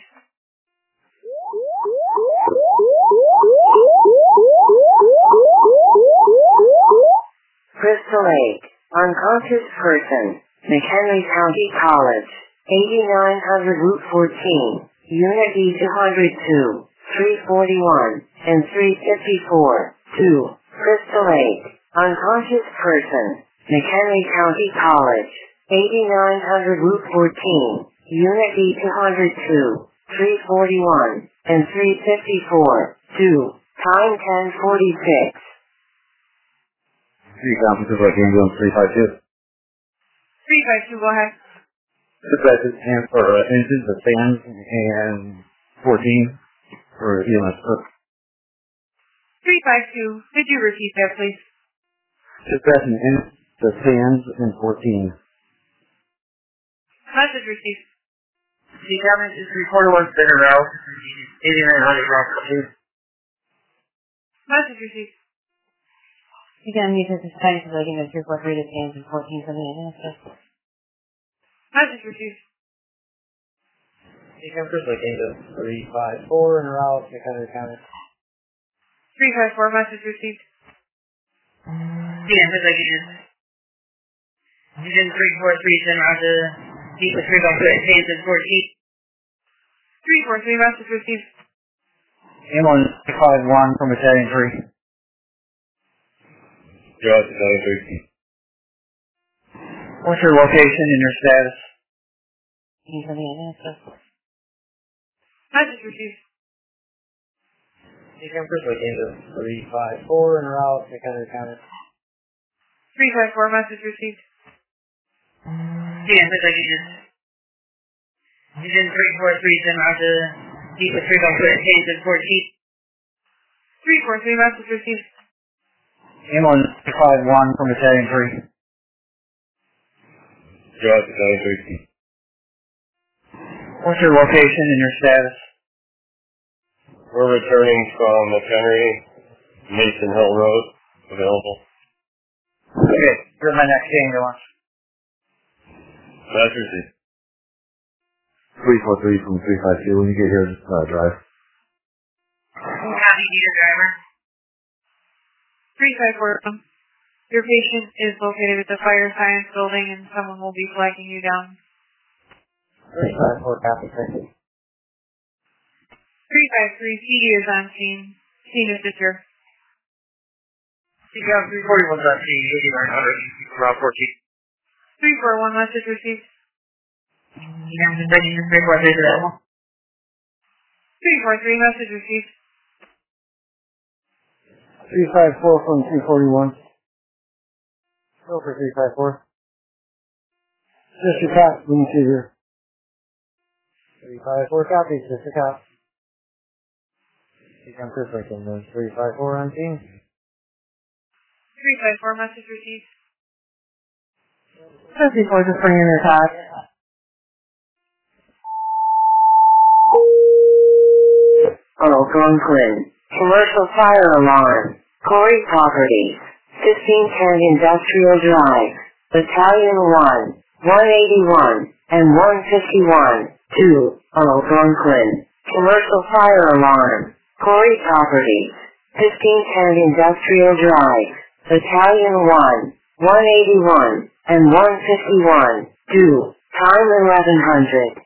[SPEAKER 5] Crystal Lake, unconscious person, McHenry County College, 8900 Route 14, Unit E202, 341, and 354, 2, Crystal Lake, unconscious person, McHenry County College, 8900 Route 14, Unit E202, 341, and 354, 2, time 10:46.
[SPEAKER 9] Decom Pacific Ambulance 352.
[SPEAKER 1] 352, go ahead.
[SPEAKER 9] Dispatch is hands for engines, the fans, and 14 for EMS.
[SPEAKER 1] 352, could you repeat that, please?
[SPEAKER 9] Dispatch and the fans and 14.
[SPEAKER 1] Message received.
[SPEAKER 2] Decom is reporter 1 Center Route, 8900 Route 2.
[SPEAKER 1] Message received.
[SPEAKER 7] Again, these are the Spanish relating to 343 to fans and 14 for the answer.
[SPEAKER 1] Message received.
[SPEAKER 6] Decom relating to 354 and route 600 counter.
[SPEAKER 1] 354, message received.
[SPEAKER 2] Decom relating to 343 Center Route to Deep with 353 fans and 14.
[SPEAKER 1] 343, message received.
[SPEAKER 6] Ambulance 51 from Battalion 3.
[SPEAKER 4] Judge,
[SPEAKER 6] What's your location and your status?
[SPEAKER 7] He's for the answer.
[SPEAKER 1] Message received.
[SPEAKER 6] Decom relating to 354 and route 600 counter.
[SPEAKER 1] 354, message received.
[SPEAKER 2] Decom relating to 343 Center Route to Deep with 353 fans and 14.
[SPEAKER 1] 343, message received.
[SPEAKER 6] Ambulance 51 from Battalion 3.
[SPEAKER 4] Judge,
[SPEAKER 6] What's your location and your status?
[SPEAKER 4] we're returning from McHenry, Mason Hill Road, available.
[SPEAKER 6] Okay, here's my next ambulance.
[SPEAKER 4] That's received.
[SPEAKER 9] 343 from 352. When you get here, just drive.
[SPEAKER 2] Copy, need a driver.
[SPEAKER 1] 354, your patient is located at the fire science building and someone will be flagging you down.
[SPEAKER 6] 354 copy, thank you.
[SPEAKER 1] 353, CD is on scene. Scene is secure.
[SPEAKER 2] Decom 341's on scene, 8900 Route 14.
[SPEAKER 1] 341, message received.
[SPEAKER 2] Decom relating to 343 available.
[SPEAKER 1] 343, message received.
[SPEAKER 6] 354 from 341. Go for 354. Sister Cop, we can see here. 354 copy, Sister Cop. Decom Pacific and then 354 on scene.
[SPEAKER 1] 354, message received.
[SPEAKER 7] 54 just bringing your talk.
[SPEAKER 5] Algonquin. Commercial fire alarm. Corey Properties. 1510 Industrial Drive. Battalion 1, 181, and 151. 2. Algonquin. Commercial fire alarm. Corey Properties. 1510 Industrial Drive. Battalion 1, 181, and 151. 2. Time 1100.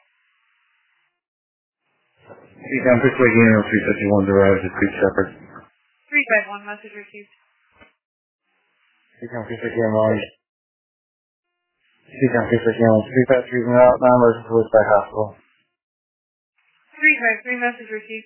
[SPEAKER 9] Decom Pacific Ambulance 351 arrives at Creek Shepherd.
[SPEAKER 1] 351, message received.
[SPEAKER 6] Decom Pacific Ambulance. Decom Pacific Ambulance 353 and route, non-emergency police back hospital.
[SPEAKER 1] 353, message received.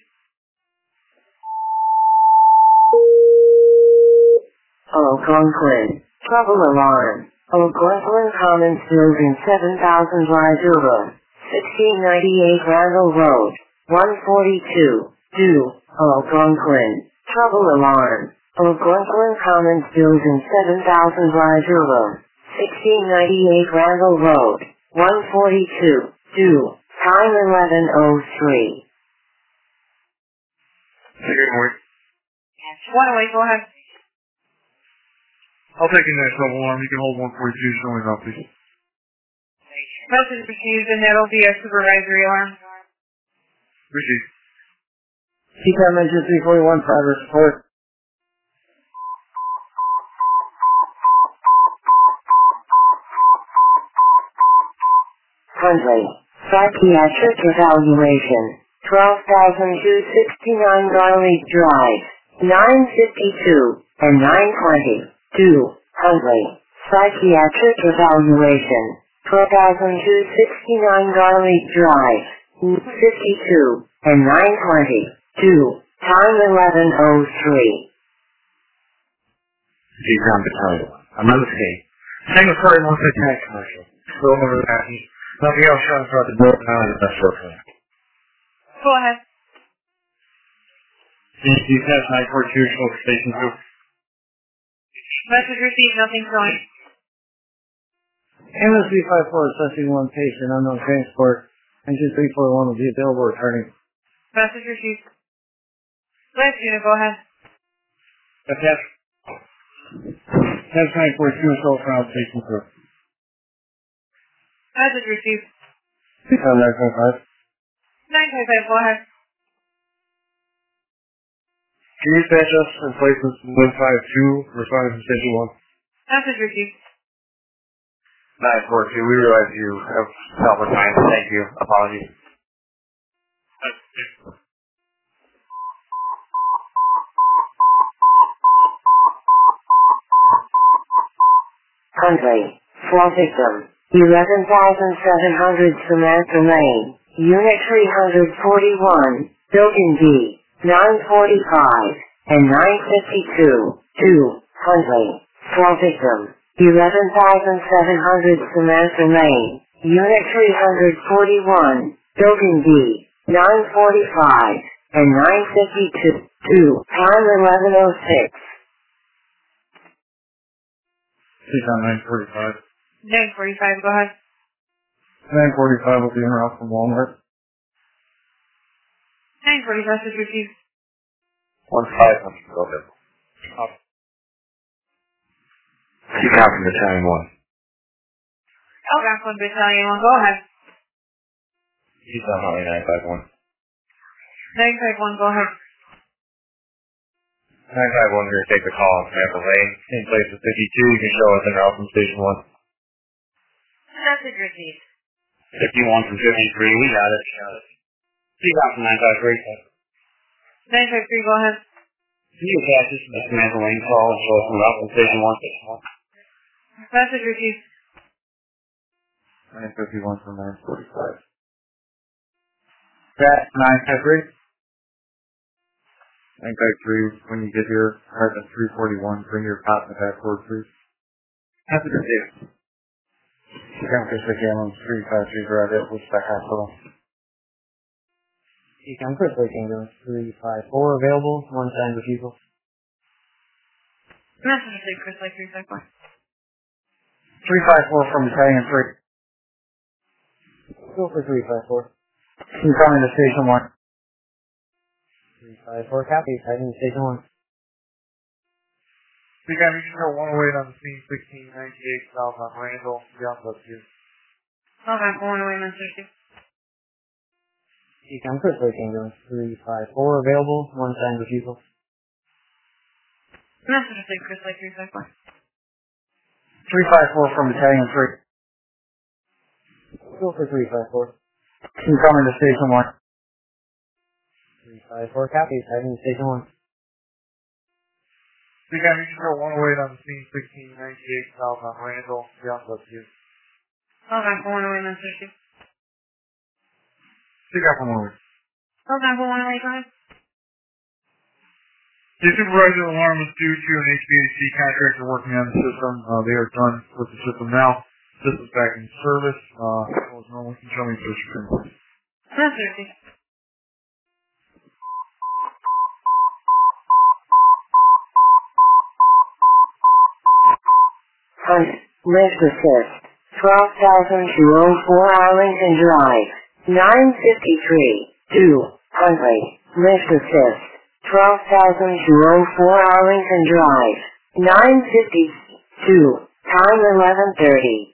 [SPEAKER 5] Algonquin. Trouble alarm. Algonquin Commons Building 7000 Rajura. 1698 Randall Road. 142. 2. Algonquin. Trouble alarm. Algonquin Commons Building 7000 Rajura. 1698 Randall Road. 142. 2. Time 11:03.
[SPEAKER 4] Good morning.
[SPEAKER 1] 108, go ahead.
[SPEAKER 4] I'll take a next level alarm. You can hold 142, showing up, please.
[SPEAKER 1] Message received, and that'll be a supervisory alarm.
[SPEAKER 4] Received.
[SPEAKER 6] Decom Engine 341, progress report.
[SPEAKER 5] Hundley. Psychiatric evaluation. 12,269 Garlic Drive. 952 and 920. 2. Hundley. Psychiatric evaluation. 12,269 Garlic Drive. 52 and 920. 2. Time 11:03.
[SPEAKER 9] Seacom Battalion 1. I'm on the skate. Single story multi-attack commercial. Slow over the package. Nothing else showing throughout the boat now is best short plan.
[SPEAKER 1] Go ahead.
[SPEAKER 9] CNC test 942 show station 2.
[SPEAKER 1] Message received, nothing showing.
[SPEAKER 6] MSB 54 assessing one patient, unknown transport. Engine 341 will be available returning.
[SPEAKER 1] Message received. Last unit, go ahead.
[SPEAKER 9] Test 942 show from station 2.
[SPEAKER 1] Message received.
[SPEAKER 9] 955.
[SPEAKER 1] 955, go ahead.
[SPEAKER 9] Can you dispatch us in places 152 responding from station 1?
[SPEAKER 1] Message received.
[SPEAKER 8] 942, we realize you have helped with time. Thank you. Apologies.
[SPEAKER 5] Huntley, fall victim, 11,700 Samantha Lane, Unit 341, Building B, 945, and 952, 2, Huntley, fall victim, 11,700 Samantha Lane, Unit 341, Building B, 945, and 952, 2, time 11:06.
[SPEAKER 9] Seacom 945.
[SPEAKER 1] 945, go ahead.
[SPEAKER 9] 945 will be en route from Walmart.
[SPEAKER 1] 940, message received.
[SPEAKER 8] 1500, go ahead. Seacom from Battalion 1.
[SPEAKER 1] Algonquin Battalion 1, go ahead.
[SPEAKER 8] Seacom Huntley 951.
[SPEAKER 1] 951, go ahead.
[SPEAKER 8] 951, we're going to take the call on Samantha Lane. In place of 52, you can show us en route from Station 1.
[SPEAKER 1] Message received.
[SPEAKER 8] 51 from 53, we got it. Seacom from 953.
[SPEAKER 1] 953, go ahead.
[SPEAKER 8] Can you attach this to the Samantha Lane call and show us en route from Station 1?
[SPEAKER 1] Message received.
[SPEAKER 9] 951 from 945. That 953. 953, when you get here, heart at 341, bring your cot in the back forward, please. Happy to see you. Seacom Chris Ambulance 353 Drive at Woodstock Hospital.
[SPEAKER 6] Seacom Chris Ambulance 354 available, one time refusal.
[SPEAKER 1] Message received, Chris Lake 354.
[SPEAKER 6] 354 from Battalion 3. Go for 354. Can you call me to Station 1? 354 copy, heading to Station 1.
[SPEAKER 9] Seacom, you can show 108 on the scene, 1698 south on Randall, beyond us here.
[SPEAKER 1] Okay, going away, message received.
[SPEAKER 6] Seacom Chris Lake Ambulance 354 available, one time refusal.
[SPEAKER 1] Message received, Chris Lake 354.
[SPEAKER 6] 354 from Battalion 3. Go for 354. Can you call me to Station 1? 354 copies, heading to Station 1.
[SPEAKER 9] Seacom, you can show 108 on the scene, 1698 south on Randall, beyond us here.
[SPEAKER 1] Okay, going away, message received.
[SPEAKER 9] Seacom from 108.
[SPEAKER 1] Okay, going away, go ahead.
[SPEAKER 9] The supervisor alarm is due to an HVAC contractor working on the system. They are done with the system now. System's back in service. As normal, can show me first screen.
[SPEAKER 1] Message received.
[SPEAKER 5] Hunt, lift assist, 12,204 Arlington Drive, 953, 2, Huntley, lift assist, 12,204 Arlington Drive, 952, time 11:30.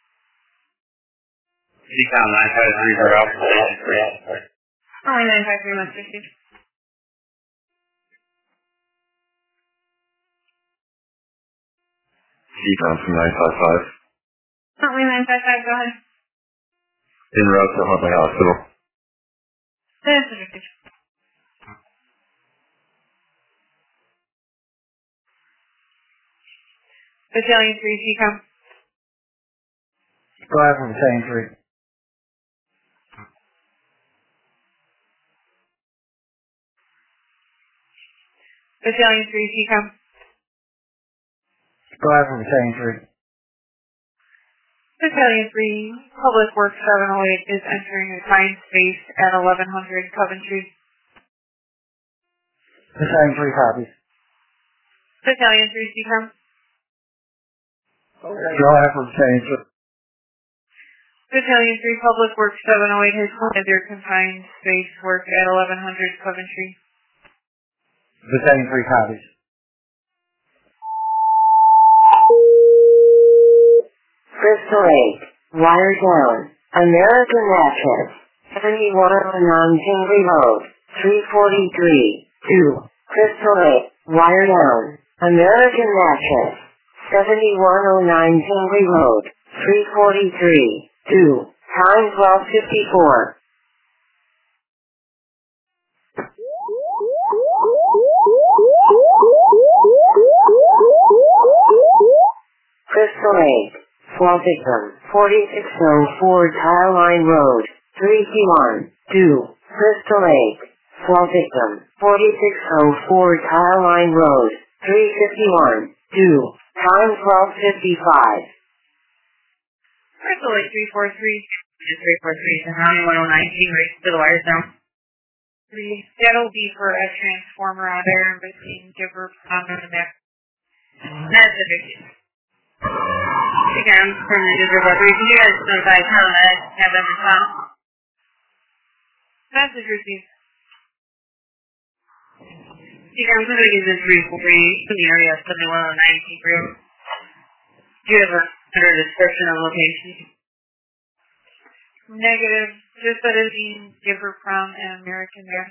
[SPEAKER 8] Seacom 953 for Alpha.
[SPEAKER 1] Only 953, message received.
[SPEAKER 8] Seacom from 955.
[SPEAKER 1] Only 955, go ahead.
[SPEAKER 8] En route to Huntley Hospital.
[SPEAKER 1] Message received. Battalion 3, Seacom.
[SPEAKER 6] Go ahead from Battalion 3.
[SPEAKER 1] Battalion 3, Seacom.
[SPEAKER 9] Go ahead for Battalion 3.
[SPEAKER 1] Battalion 3, Public Works 708 is entering a confined space at 1100 Coventry.
[SPEAKER 9] Battalion 3 copies.
[SPEAKER 1] Battalion 3, CCOM.
[SPEAKER 9] Go ahead for Battalion 3.
[SPEAKER 1] Battalion 3, Public Works 708 has completed their confined space work at 1100 Coventry.
[SPEAKER 9] Battalion 3 copies.
[SPEAKER 5] Crystal 8, wire down, American Mattress, 7109 Tingley Road, 343, 2, Crystal 8, wire down, American Mattress, 7109 Tingley Road, 343, 2, time 12:54. Crystal 8, Fall Victim, 4604 Tile Line Road, 3T1, 2, Crystal 8, Fall Victim, 4604 Tile Line Road, 351, 2, time 12:55.
[SPEAKER 1] Crystal 8, 343. Just 343, so how many 109 race to the wires down? That'll be for a transformer out there between Gibber and the back. That's the big deal. Again, from the user brother, you can do guys notify Canada, have them respond. Message received. Again, I'm going to use this 343 from the area of 7109 group. Do you have a better description of location? Negative. Just that it's being Gibber from an American there.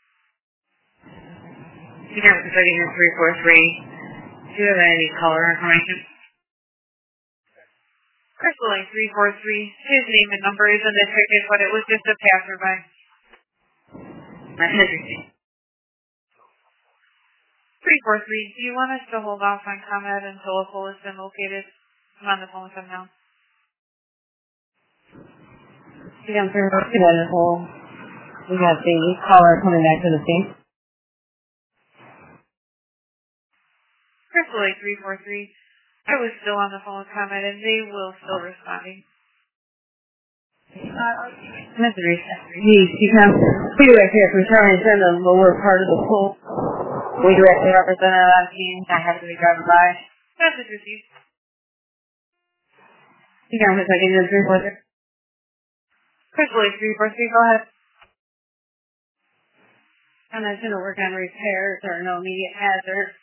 [SPEAKER 1] Again, I'm going to use 343. Do you have any color information? Crystal Lake 343. His name and number is in the ticket, but it was just a passerby. That's interesting. 343. Do you want us to hold off on comment until a pole has been located? I'm on the phone with them now.
[SPEAKER 7] Yeah, I'm very much at the hole. We got the caller coming back to the scene.
[SPEAKER 1] Crystal Lake 343. I was still on the phone with comment, and they will still responding.
[SPEAKER 7] Mr. Yes, you can. We direct here from Charlie in the lower part of the pool. We directly represent our team. I have to be driving by.
[SPEAKER 1] Message received.
[SPEAKER 7] You can just like it is 343.
[SPEAKER 1] Crystal Lake 343, go ahead.
[SPEAKER 7] I'm not going to work on repairs or no immediate hazard.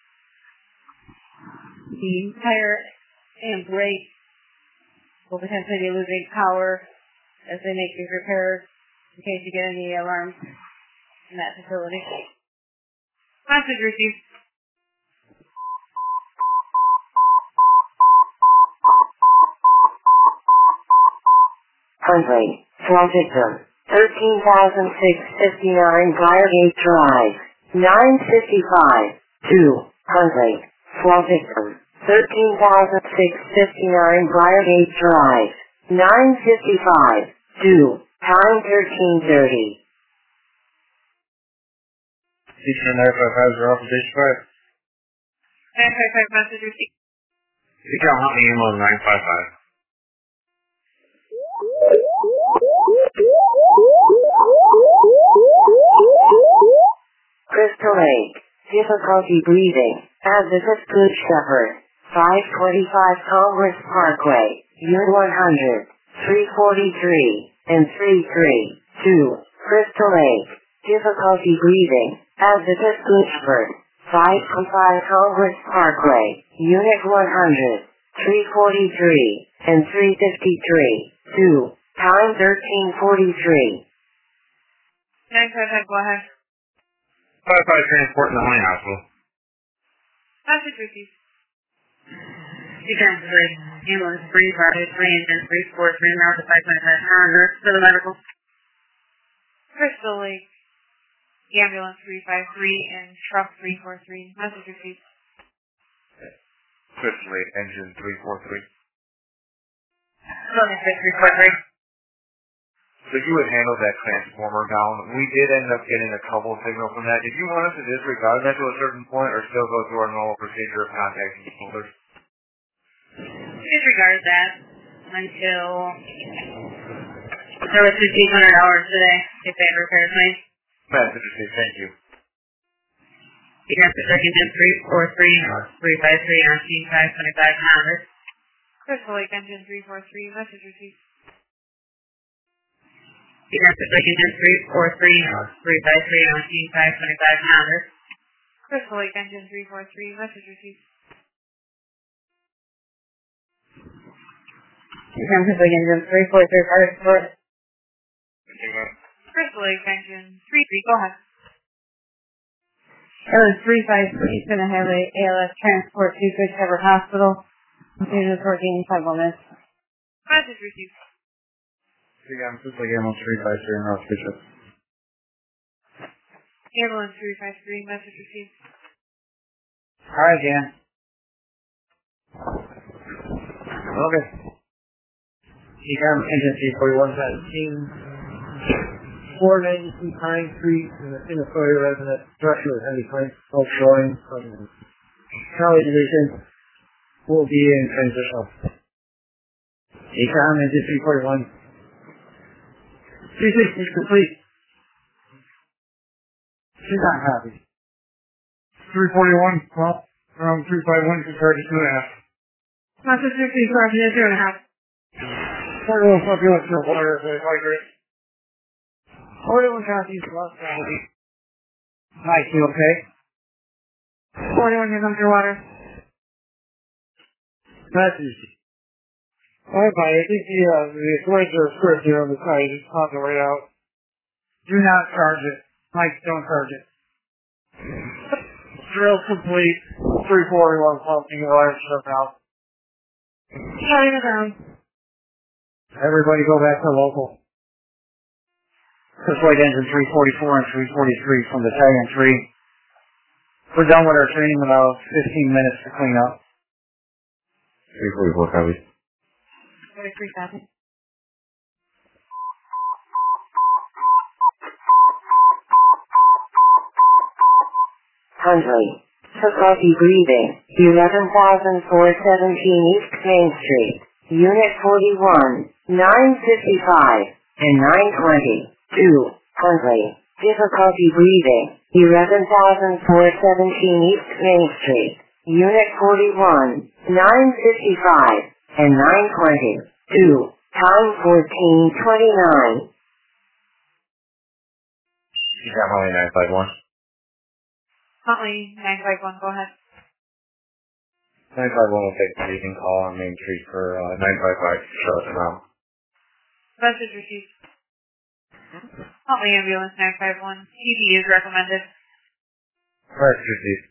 [SPEAKER 7] The tire and brake will potentially be losing power as they make these repairs in case you get any alarms in that facility.
[SPEAKER 1] Message received.
[SPEAKER 5] Hundley, Fall Victim, 13,659 Briargate Drive, 955, 2, Hundley, Fall Victim, 13,659 Briargate Drive, 955, 2, time 13:30.
[SPEAKER 9] Eastern 955 are off of Dish 5.
[SPEAKER 1] 955 message received.
[SPEAKER 3] You can help me email 955.
[SPEAKER 5] Crystal Lake, difficulty breathing, as is a Good Shepherd, 525 Congress Parkway, Unit 100, 343, and 33, 2, Crystal Lake, difficulty breathing, as is a Good Shepherd, 525 Congress Parkway, Unit 100, 343, and 353, 2, time 13:43.
[SPEAKER 1] 955, go ahead.
[SPEAKER 3] 55 transport in the Honey Hospital.
[SPEAKER 1] Message received.
[SPEAKER 7] You can like ambulance 353 and 343 now to 525 nurse for the medical.
[SPEAKER 1] Crystal Lake, ambulance 353 and truck 343. Message received.
[SPEAKER 4] Crystal Lake, engine 343.
[SPEAKER 7] So 343.
[SPEAKER 4] So you would handle that transformer down. We did end up getting a trouble signal from that. Did you want us to disregard that to a certain point or still go through our normal procedure of contacting the holders?
[SPEAKER 1] disregard that until there was $1,500 today if they had repairs made.
[SPEAKER 2] Message received. Thank you.
[SPEAKER 1] You have to second in 343 on Team 525 Honda. Crystal Lake Engine 343, message received. You have to second in 343 on Team 525 Honda. Crystal Lake Engine 343, message received.
[SPEAKER 7] Crystal Lake Engine 343,
[SPEAKER 1] Crystal Lake Engine 33, go ahead.
[SPEAKER 7] Airline 353 is going to have a ALS transport to Good Shepherd Hospital. Continue to work in 5 minutes.
[SPEAKER 1] Message received.
[SPEAKER 9] Crystal Lake Ambulance 353 in North Bishop.
[SPEAKER 1] Ambulance 353, message received.
[SPEAKER 6] Hi again.
[SPEAKER 9] Okay. ECAM Engine 341 493 Pine Street in the Sawyer resident, structure with heavy flank smoke showing from the County Division will be in transitional. ECOM Engine 341. 360 is complete. She's not happy.
[SPEAKER 2] 341, well, around 351 compared to 2.5.
[SPEAKER 1] Message received, correction is 2.5.
[SPEAKER 2] Portable supplement for water, hydrate.
[SPEAKER 9] Portable copies lost gravity. Hi, you okay?
[SPEAKER 1] 41, here comes your water.
[SPEAKER 9] Message.
[SPEAKER 2] Bye-bye. I think the flanger script here on the side is on the way out.
[SPEAKER 9] Do not charge it. Mike, don't charge it.
[SPEAKER 2] Drill complete. 341 pumping alarm shut out.
[SPEAKER 1] Shutting it down.
[SPEAKER 9] Everybody go back to local. Crystal Lake Engine 344 and 343 from Battalion 3. We're done with our training in about 15 minutes to clean up.
[SPEAKER 4] 344 copies.
[SPEAKER 1] 43,000.
[SPEAKER 5] Hundley. Difficulty breathing. 11,417 East Main Street. Unit 41. 955 and 920. 2. Hundley. Difficulty breathing. 11,417 East Main Street. Unit 41. 955 and 920. 2. Time 14:29.
[SPEAKER 4] You got Holly 951.
[SPEAKER 1] Huntley 951, go ahead.
[SPEAKER 4] 951 will take the evening call on Main Street for 955 Charlotte now.
[SPEAKER 1] Message received. Huntley Ambulance 951. PD is recommended.
[SPEAKER 4] Message received.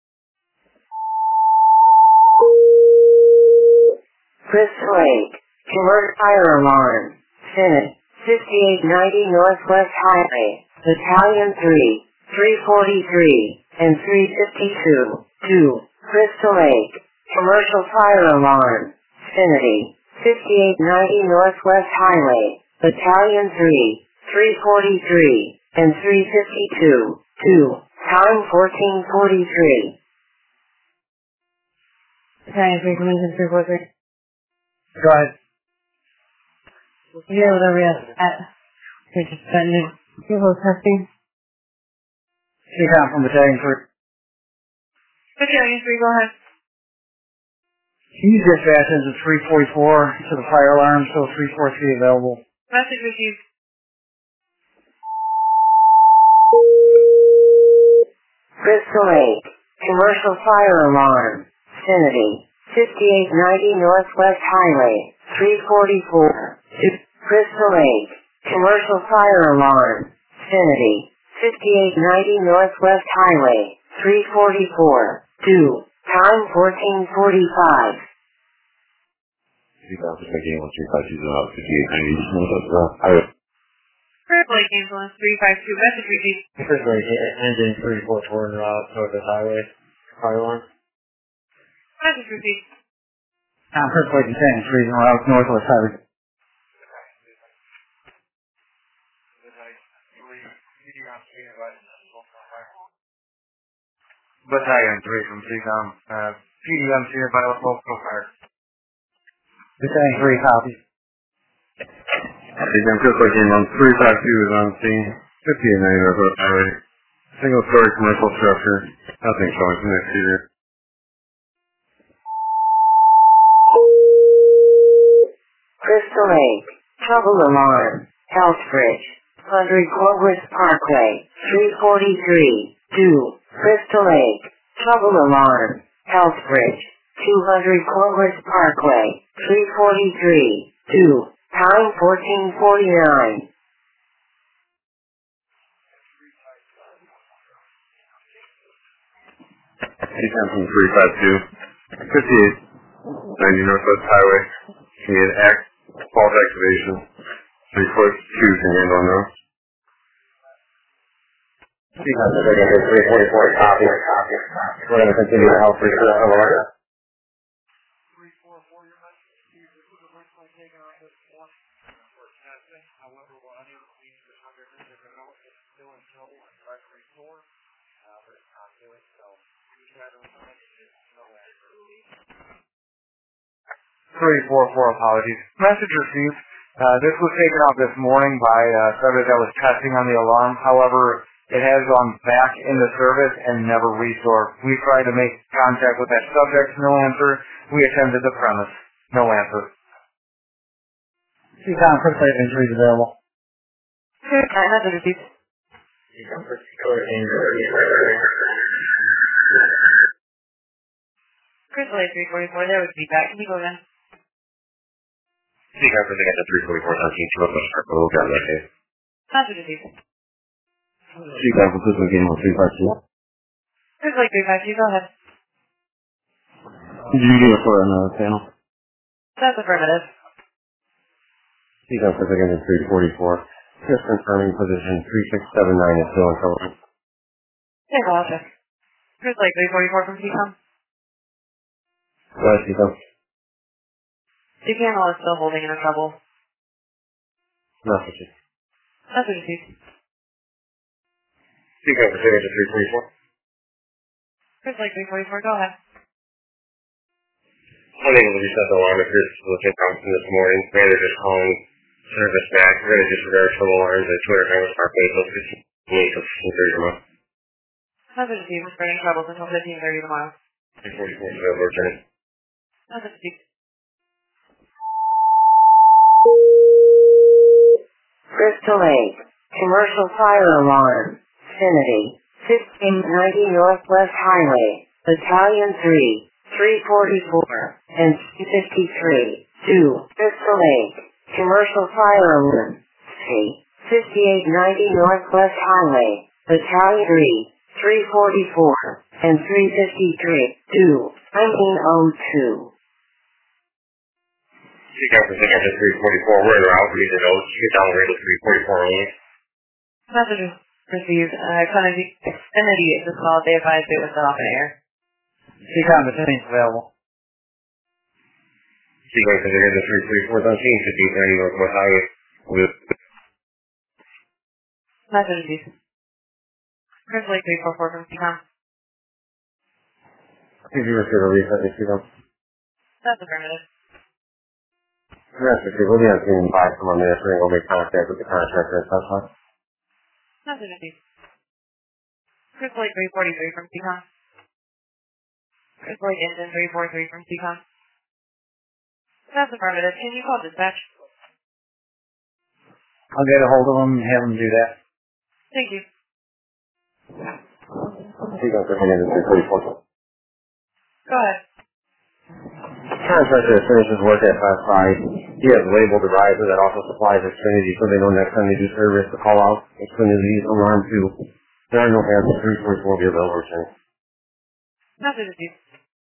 [SPEAKER 5] Crystal Lake. Alert fire alarm. Senate. 5890 Northwest Highway. Battalion 3. 343 and 352. 2. Crystal Lake. Commercial fire alarm. Vicinity. 5890 Northwest Highway. Battalion 3. 343 and 352. 2. Time 14:43.
[SPEAKER 7] Battalion 3 from Engine 343.
[SPEAKER 9] Go ahead.
[SPEAKER 7] Yeah, whatever we have at. We're just sending people testing.
[SPEAKER 9] ECOM from Battalion 3.
[SPEAKER 1] Battalion 3, go ahead.
[SPEAKER 9] Use dispatch engine 344 to the fire alarm, so 343 available.
[SPEAKER 1] Message received.
[SPEAKER 5] Crystal Lake. Commercial fire alarm. Vicinity. 5890 Northwest Highway. 344. 2. Crystal Lake. Commercial fire alarm. Vicinity. 5890 Northwest Highway. 344. 2. Time 14:45.
[SPEAKER 4] You got the second one, 352 out 5890 Northwest Highway.
[SPEAKER 1] Crystal Lake Ambulance 352, message received.
[SPEAKER 9] Crystal Lake Engine 344 en route Northwest Highway. Fire alarm.
[SPEAKER 1] Message received.
[SPEAKER 9] Crystal Lake Battalion 3 en route Northwest Highway.
[SPEAKER 2] Battalion 3 from CCOM. PDM here by local fire.
[SPEAKER 9] Battalion 3 copies.
[SPEAKER 4] Again, just like game on 352 is on scene. 5890 Northwest Highway. Single-story commercial structure. Nothing showing from the exterior.
[SPEAKER 5] Crystal Lake. Trouble alarm. Hellsbridge. 100 Corwith Parkway. 343. 2. Crystal Lake. Trouble alarm. Hellsbridge. 200 Corwith Parkway. 343. 2. Time 1449.
[SPEAKER 4] Anytime from 352. 5890 Northwest Highway. Can get fault activation. 3 foot 2 can handle on those.
[SPEAKER 8] Because they're going to get 344 copy. We're going to continue to help for sure.
[SPEAKER 3] However, we're unable to reach the target remote still until 534, but it's not doing so. We try to remind you no answer.
[SPEAKER 6] 344 apologies. Message received. This was taken off this morning by service that was testing on the alarm. However, it has gone back into service and never restored. We tried to make contact with that subject, no answer. We attended the premise, no answer.
[SPEAKER 9] See down quick plate injuries available.
[SPEAKER 1] Good time, message received. Crystal Lake 344, there was feedback. Can you go again?
[SPEAKER 8] See guys, I got the 344 13 to us. Oh, God, okay.
[SPEAKER 1] Message received.
[SPEAKER 8] See guys, this is game on 352.
[SPEAKER 1] Crystal Lake 352, go ahead.
[SPEAKER 8] Did you get it for another panel?
[SPEAKER 1] That's affirmative.
[SPEAKER 8] See guys, I got the 344. Just confirming position 3679 is still in trouble.
[SPEAKER 1] Yeah, go ahead. Crystal Lake 344 from TCOM.
[SPEAKER 8] Go ahead, see guys.
[SPEAKER 1] The panel is still holding in trouble.
[SPEAKER 8] Messages.
[SPEAKER 1] Message received.
[SPEAKER 8] See guys, I got the 344.
[SPEAKER 1] Crystal Lake 344, go ahead.
[SPEAKER 8] Unable to reset the alarm if you're looking Thompson this morning. They're just calling service back. We're going to disregard trouble alarms at 200 Congress Parkway until 15:30 tomorrow.
[SPEAKER 1] Message received. We're spreading troubles until 15:30 tomorrow.
[SPEAKER 8] 344 is available, Lieutenant.
[SPEAKER 1] Message received.
[SPEAKER 5] Crystal Lake. Commercial fire alarm. Vicinity. 1590 Northwest Highway. Battalion 3. 344 and 53. 2. Crystal Lake. Commercial fire alarm. 5890 Northwest Highway. Battalion 3. 344 and 353. 2. 1902.
[SPEAKER 8] See guys, I got the 344. We're in route. We need to know. Get down the rate of 344 only.
[SPEAKER 1] Message received. Xfinity is the call. They advised it was off in air.
[SPEAKER 9] See down the things available.
[SPEAKER 8] See guys, I got the 334 on scene 1590 Northwest Highway.
[SPEAKER 1] Message received. Crystal Lake 344 from TCOM.
[SPEAKER 8] Did you receive a reset this week?
[SPEAKER 1] That's affirmative.
[SPEAKER 8] Yes, okay, we'll be on scene in 5 more minutes. We're going to go make contact with the contractor and stuff like that.
[SPEAKER 1] Message received. Crystal Lake 343 from TCOM. Crystal Lake Engine 343 from TCOM. That's affirmative. Can you call dispatch?
[SPEAKER 9] I'll get a hold of them and have them do that.
[SPEAKER 1] Thank you.
[SPEAKER 8] See guys, I got the 344.
[SPEAKER 1] Go ahead.
[SPEAKER 8] Contractor finishes work at 5:5. He has labeled the riser that also supplies Xfinity so they know next time they do service to call out Xfinity alarm too. There are no answers. 344 will be available, Lieutenant.
[SPEAKER 1] Message received.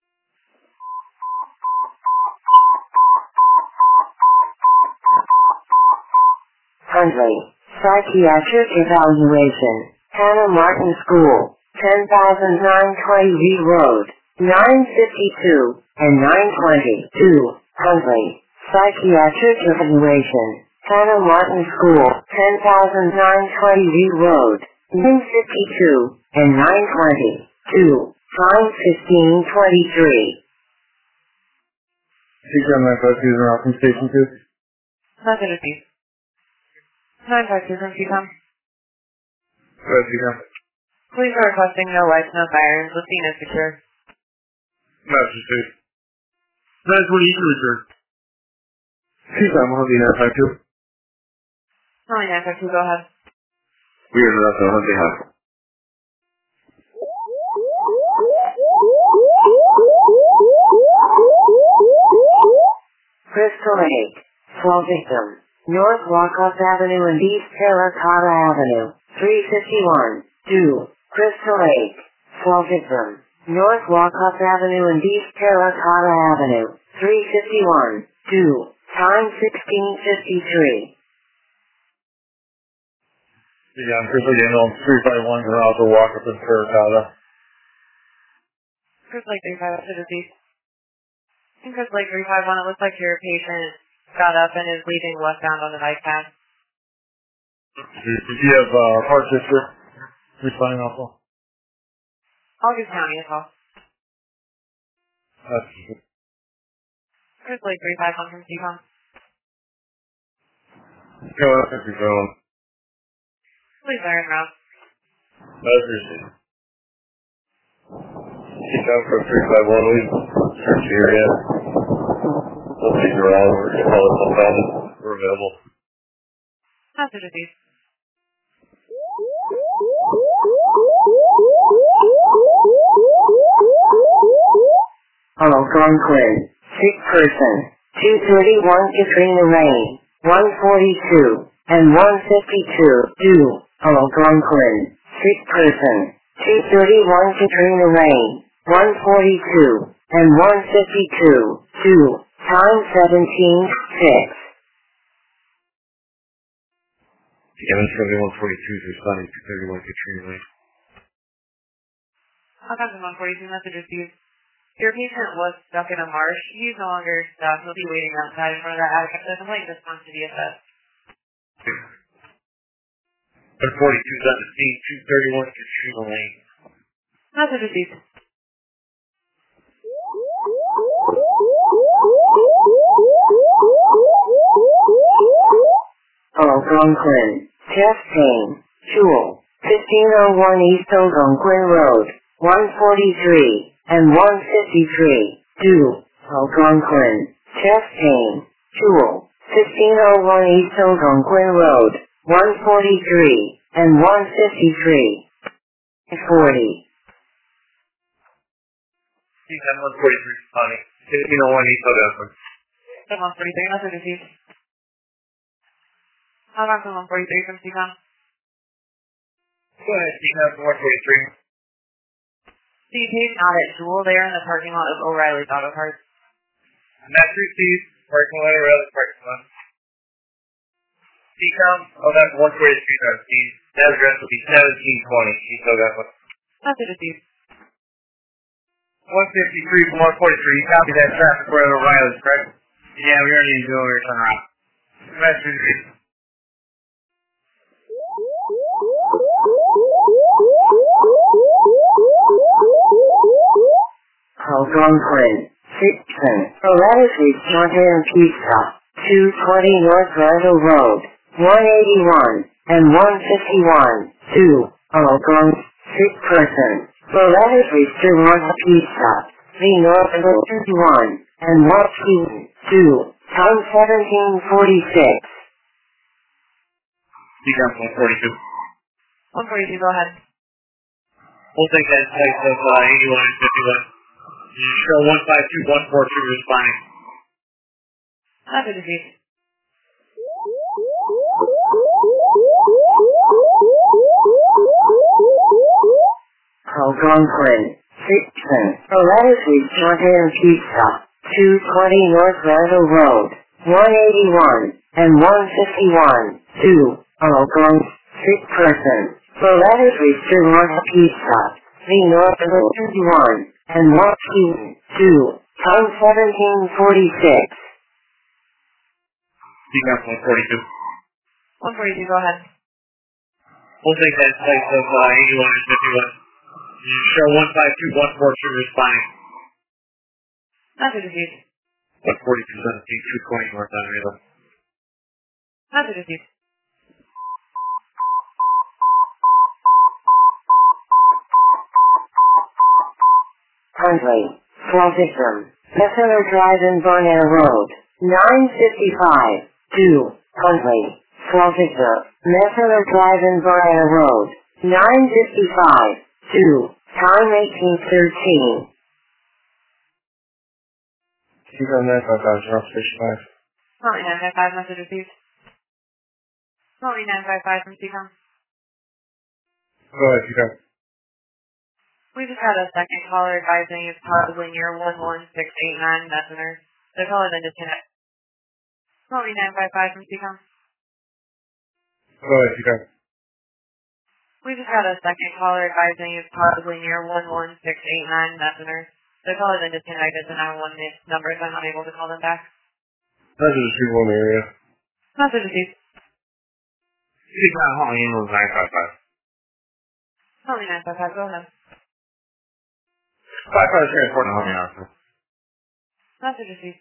[SPEAKER 5] Hundley. Psychiatric evaluation. Hannah Martin School. 10,920 V Road. 952 and 922. Hundley. Psychiatric evaluation. Hannah Martin School. 10,920 V Road. 952 and 922. Time 15:23.
[SPEAKER 9] CCAM 952 is around from Station 2.
[SPEAKER 1] Message received. 952 from CCOM.
[SPEAKER 4] Go ahead, CCAM.
[SPEAKER 1] Police are requesting no lights, no sirens. The scene is secure.
[SPEAKER 4] Message received. 920 Eastern return.
[SPEAKER 9] CCAM 952.
[SPEAKER 1] Calling 952, go ahead.
[SPEAKER 8] We are not on behalf.
[SPEAKER 5] Crystal Lake, Fall Victim, North Wackoff Avenue and East Terracotta Avenue, 351, 2, Crystal Lake, Fall Victim, North Wackoff Avenue and East Terracotta Avenue, 351, 2, time 16:53.
[SPEAKER 9] Yeah, I'm Crystal Lake on 351, and also walk up in Terracotta.
[SPEAKER 1] Chris Lake 35 to deceased. In Chris Lake 351, it looks like your patient got up and is leaving westbound on the bike path.
[SPEAKER 9] Did you have heart sister responding also?
[SPEAKER 1] August County as well.
[SPEAKER 9] That's
[SPEAKER 1] Chris Lake 351 from CCOM.
[SPEAKER 4] Go ahead, CCAM.
[SPEAKER 1] Please are en route.
[SPEAKER 4] Message received. CCAM for 351, we search the area. Nobody's around, we're going to call it sometime. We're available.
[SPEAKER 1] Message received.
[SPEAKER 5] Algonquin, sick person, 231 Katrina Lane, 142, and 152, 2, Algonquin, sick person, 231 Katrina Lane, 142, and 152, 2, time 17:06.
[SPEAKER 4] Evans from 142 is responding to 31 Katrina Lane.
[SPEAKER 1] Algonquin 142, message received. Your patient was stuck in a marsh. He's no longer stuck. He'll be waiting outside in front of that attic. The complaint response to be assessed.
[SPEAKER 4] 142 is on the scene, 231 Katrina Lane.
[SPEAKER 1] Message received.
[SPEAKER 5] Algonquin, chest pain, Jewel, 1501 East Algonquin Road, 143, and 153, 2, Algonquin, chest pain, Jewel, 1501 East Algonquin Road, 143, and 153, 40.
[SPEAKER 4] CCAM 143 responding. 1501 East Algonquin.
[SPEAKER 1] 143, message received. Algonquin 143 from CCOM.
[SPEAKER 4] Go ahead, CCAM 143.
[SPEAKER 1] The patient out at Jewel there in the parking lot of O'Reilly's Auto Parts.
[SPEAKER 4] Message received. Parking lot around the parking lot. CCOM, that's 143 on the scene. That address will be 1720 East Algonquin.
[SPEAKER 1] Message received.
[SPEAKER 2] 153 from 143. You copy that traffic for O'Reilly's, correct? Yeah, we already need to do a turnaround. Message received.
[SPEAKER 5] Algonquin, Sixton, Loretta's Restaurant and Pizza, 220 North Randall Road, 181, and 151, 2, Algonquin, sick person, Loretta's Restaurant and Pizza, 3 North Randall 31, and 152, time 17:46.
[SPEAKER 4] CCAM 142.
[SPEAKER 1] 142, go ahead.
[SPEAKER 4] We'll take that place of 81 and 51. Show 152142 responding.
[SPEAKER 1] Message received.
[SPEAKER 5] Algonquin, Sixton, Loretta's Restaurant and Pizza, 220 North Randall Road, 181, and 151, 2, Algonquin, sick person, Loretta's Restaurant and Pizza, 3 North Randall 31, and 152, time 17:46.
[SPEAKER 4] CCAM 142.
[SPEAKER 1] 142, go ahead.
[SPEAKER 4] We'll take that place of 81 and 51. Show 152142 responding.
[SPEAKER 1] Message received.
[SPEAKER 4] 4217, 220 North Avenue.
[SPEAKER 1] Message received.
[SPEAKER 5] Huntley, Fall Victim, Messenger Drive in Barnett Road, 955, 2, Huntley, Fall Victim, Messenger Drive in Barnett Road, 955, 2, time 1813.
[SPEAKER 9] Keep on that, Rough Fish 5.
[SPEAKER 1] Currently 955, message received. Currently 955 from CCOM.
[SPEAKER 9] Go ahead, you go.
[SPEAKER 1] We just had a second caller advising it's probably near 11689 Messenger. The caller then disconnect. Currently 955 from CCOM.
[SPEAKER 9] Go ahead, you go.
[SPEAKER 1] We just had a second caller advising it's probably near 11689 Messenger. The caller then disconnected to 911 numbers. I'm unable to call them back.
[SPEAKER 9] Message received one area.
[SPEAKER 1] Message received.
[SPEAKER 4] CCOM Huntley was 955.
[SPEAKER 1] Currently 955, go ahead.
[SPEAKER 4] 55 transport to Huntley officer.
[SPEAKER 1] Message received.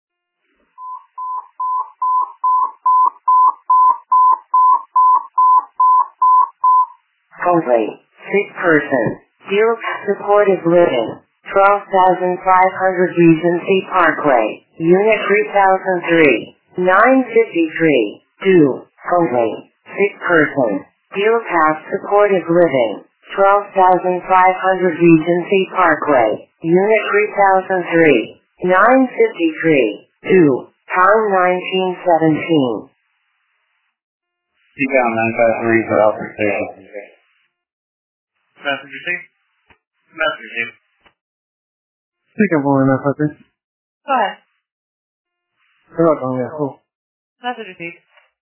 [SPEAKER 5] Huntley, sick person, Zero Supportive Living, 12,500 Regency Parkway, Unit 3003, 953, 2, Huntley, sick person, Zero Supportive Living, 12,500 Regency Parkway, Unit 3003, 953, 2, time 1917.
[SPEAKER 8] CCOM 953 for Alfred Station.
[SPEAKER 4] Message received. Message received.
[SPEAKER 9] CCOM 953.
[SPEAKER 1] Go ahead.
[SPEAKER 9] You're welcome, yeah, cool.
[SPEAKER 1] Message received.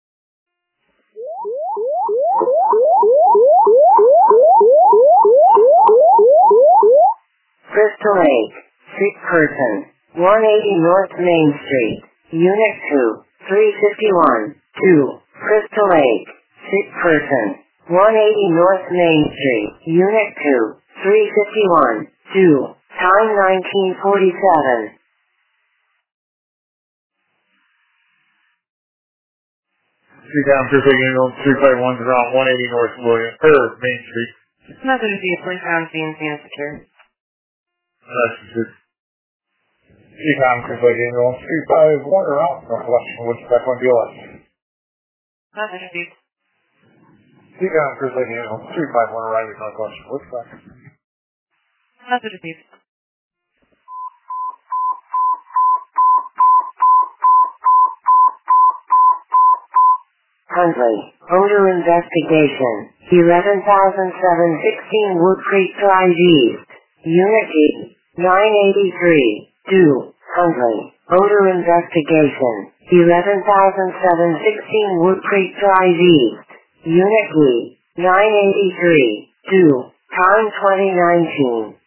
[SPEAKER 5] Crystal Lake, sick person, 180 North Main Street, Unit 2, 351, 2, Crystal Lake, sick person, 180 North Main Street, Unit 2, 351, 2, time 1947.
[SPEAKER 9] CCOM Pacific Ambulance 351 is around 180 North Main Street.
[SPEAKER 1] Message received. Police around CNC and secure.
[SPEAKER 9] Message CCOM Pacific Ambulance 351 around Northwestern Woodstock 1BLS.
[SPEAKER 1] Message received.
[SPEAKER 9] CCOM Pacific Ambulance 351 arriving Northwestern Woodstock.
[SPEAKER 1] Message received.
[SPEAKER 5] Huntley, odor investigation, 11,716 Wood Creek Drive East, Unit G, 983, 2, Huntley, odor investigation, 11,716 Wood Creek Drive East, Unit G, 983, 2, time 2019.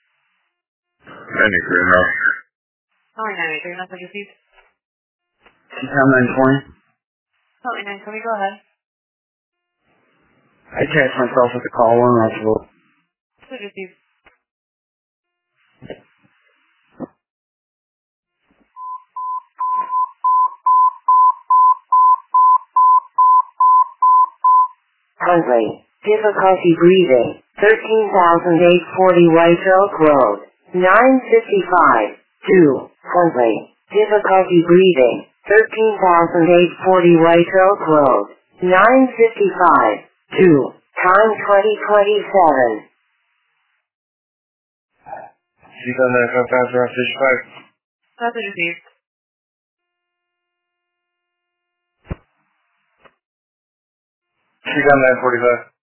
[SPEAKER 4] 93 North.
[SPEAKER 1] Calling 983, message received.
[SPEAKER 8] CCOM 920.
[SPEAKER 1] Calling 920, go ahead.
[SPEAKER 8] I attached myself with the call one, Russell.
[SPEAKER 1] Message received.
[SPEAKER 5] Huntley, difficulty breathing, 13,840 White Oak Road, 955, 2, Huntley, difficulty breathing, 13,840 White Oak Road, 955, 2, time 2027.
[SPEAKER 9] CCOM 955 around Station 5.
[SPEAKER 1] Message received.
[SPEAKER 9] CCOM 945.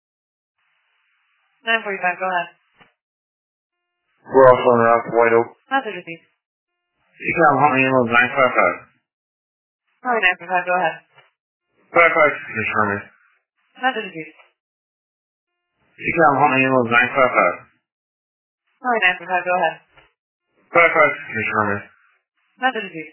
[SPEAKER 1] 945, go ahead.
[SPEAKER 9] We're also on route to White Oak.
[SPEAKER 1] Message received.
[SPEAKER 4] CCOM Huntley was 955.
[SPEAKER 1] Calling 945, go ahead.
[SPEAKER 4] 55 Commissioner Hermes.
[SPEAKER 1] Message received.
[SPEAKER 4] CCOM Huntley was 955.
[SPEAKER 1] Calling 945, go ahead.
[SPEAKER 4] 55 Commissioner Hermes.
[SPEAKER 1] Message received.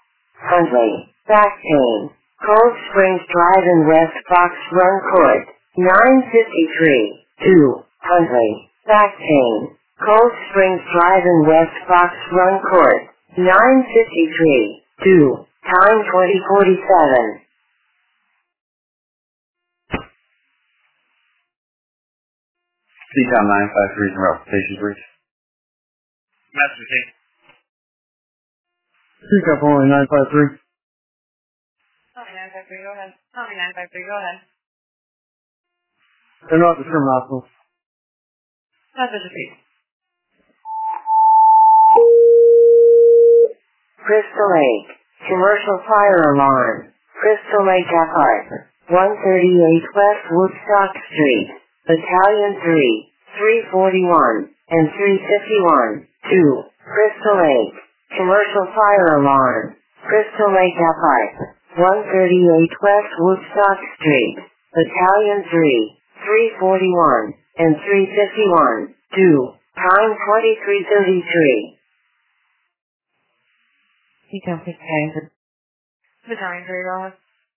[SPEAKER 5] Huntley, back pain, Cold Springs Drive in West Fox Run Court, 953, 2, Huntley, back pain. Cold Springs Drive in West Fox Run Court. 953, 2, time 2047.
[SPEAKER 8] CCOM 953 from Station Bridge.
[SPEAKER 2] Master King.
[SPEAKER 6] CCOM only 953.
[SPEAKER 1] Tommy 953, go ahead. Tommy 953, go ahead.
[SPEAKER 6] They're not the terminal hospitals.
[SPEAKER 1] Message received.
[SPEAKER 5] Crystal Lake, commercial fire alarm. Crystal Lake Apartment, 138 West Woodstock Street, Battalion 3, 341, and 351, 2, Crystal Lake, commercial fire alarm. Crystal Lake Apartment, 138 West Woodstock Street, Battalion 3, 341, and 351, 2, time 2333.
[SPEAKER 7] You don't pick hands.
[SPEAKER 1] Battalion 3, go ahead.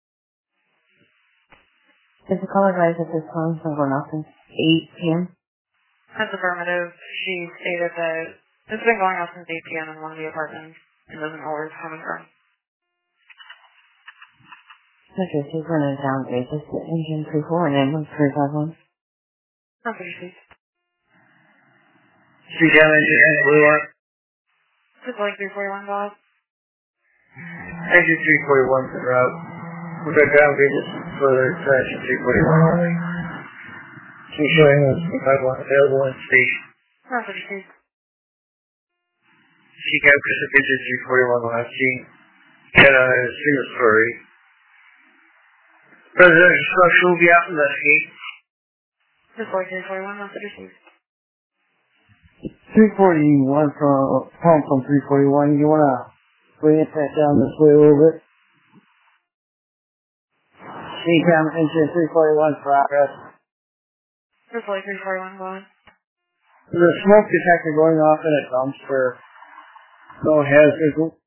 [SPEAKER 7] Is the color rise at this time from going off since 8 p.m.?
[SPEAKER 1] That's affirmative. She stated that it's been going off since 8 p.m. in one of the apartments and doesn't know where it's coming from.
[SPEAKER 7] Okay, she's running down grade. This is engine 34 and ambulance 351.
[SPEAKER 1] Message received.
[SPEAKER 2] CCOM engine blue one.
[SPEAKER 1] Battalion 341, go ahead.
[SPEAKER 2] Engine 341 for route. We've got ground gauges for the section 341 only. She's showing us the pipeline available in station.
[SPEAKER 1] Message received.
[SPEAKER 2] CCOM Crystal Engine 341 last seen. Kenna is single story. Residential structure will be out in the gate.
[SPEAKER 1] Battalion 341, message received.
[SPEAKER 6] 341 from 341. You want to bring it back down this way a little bit? CCOM engine 341 progress.
[SPEAKER 1] Battalion 341, go ahead.
[SPEAKER 6] There's a smoke detector going off in a dumpster. No hazard.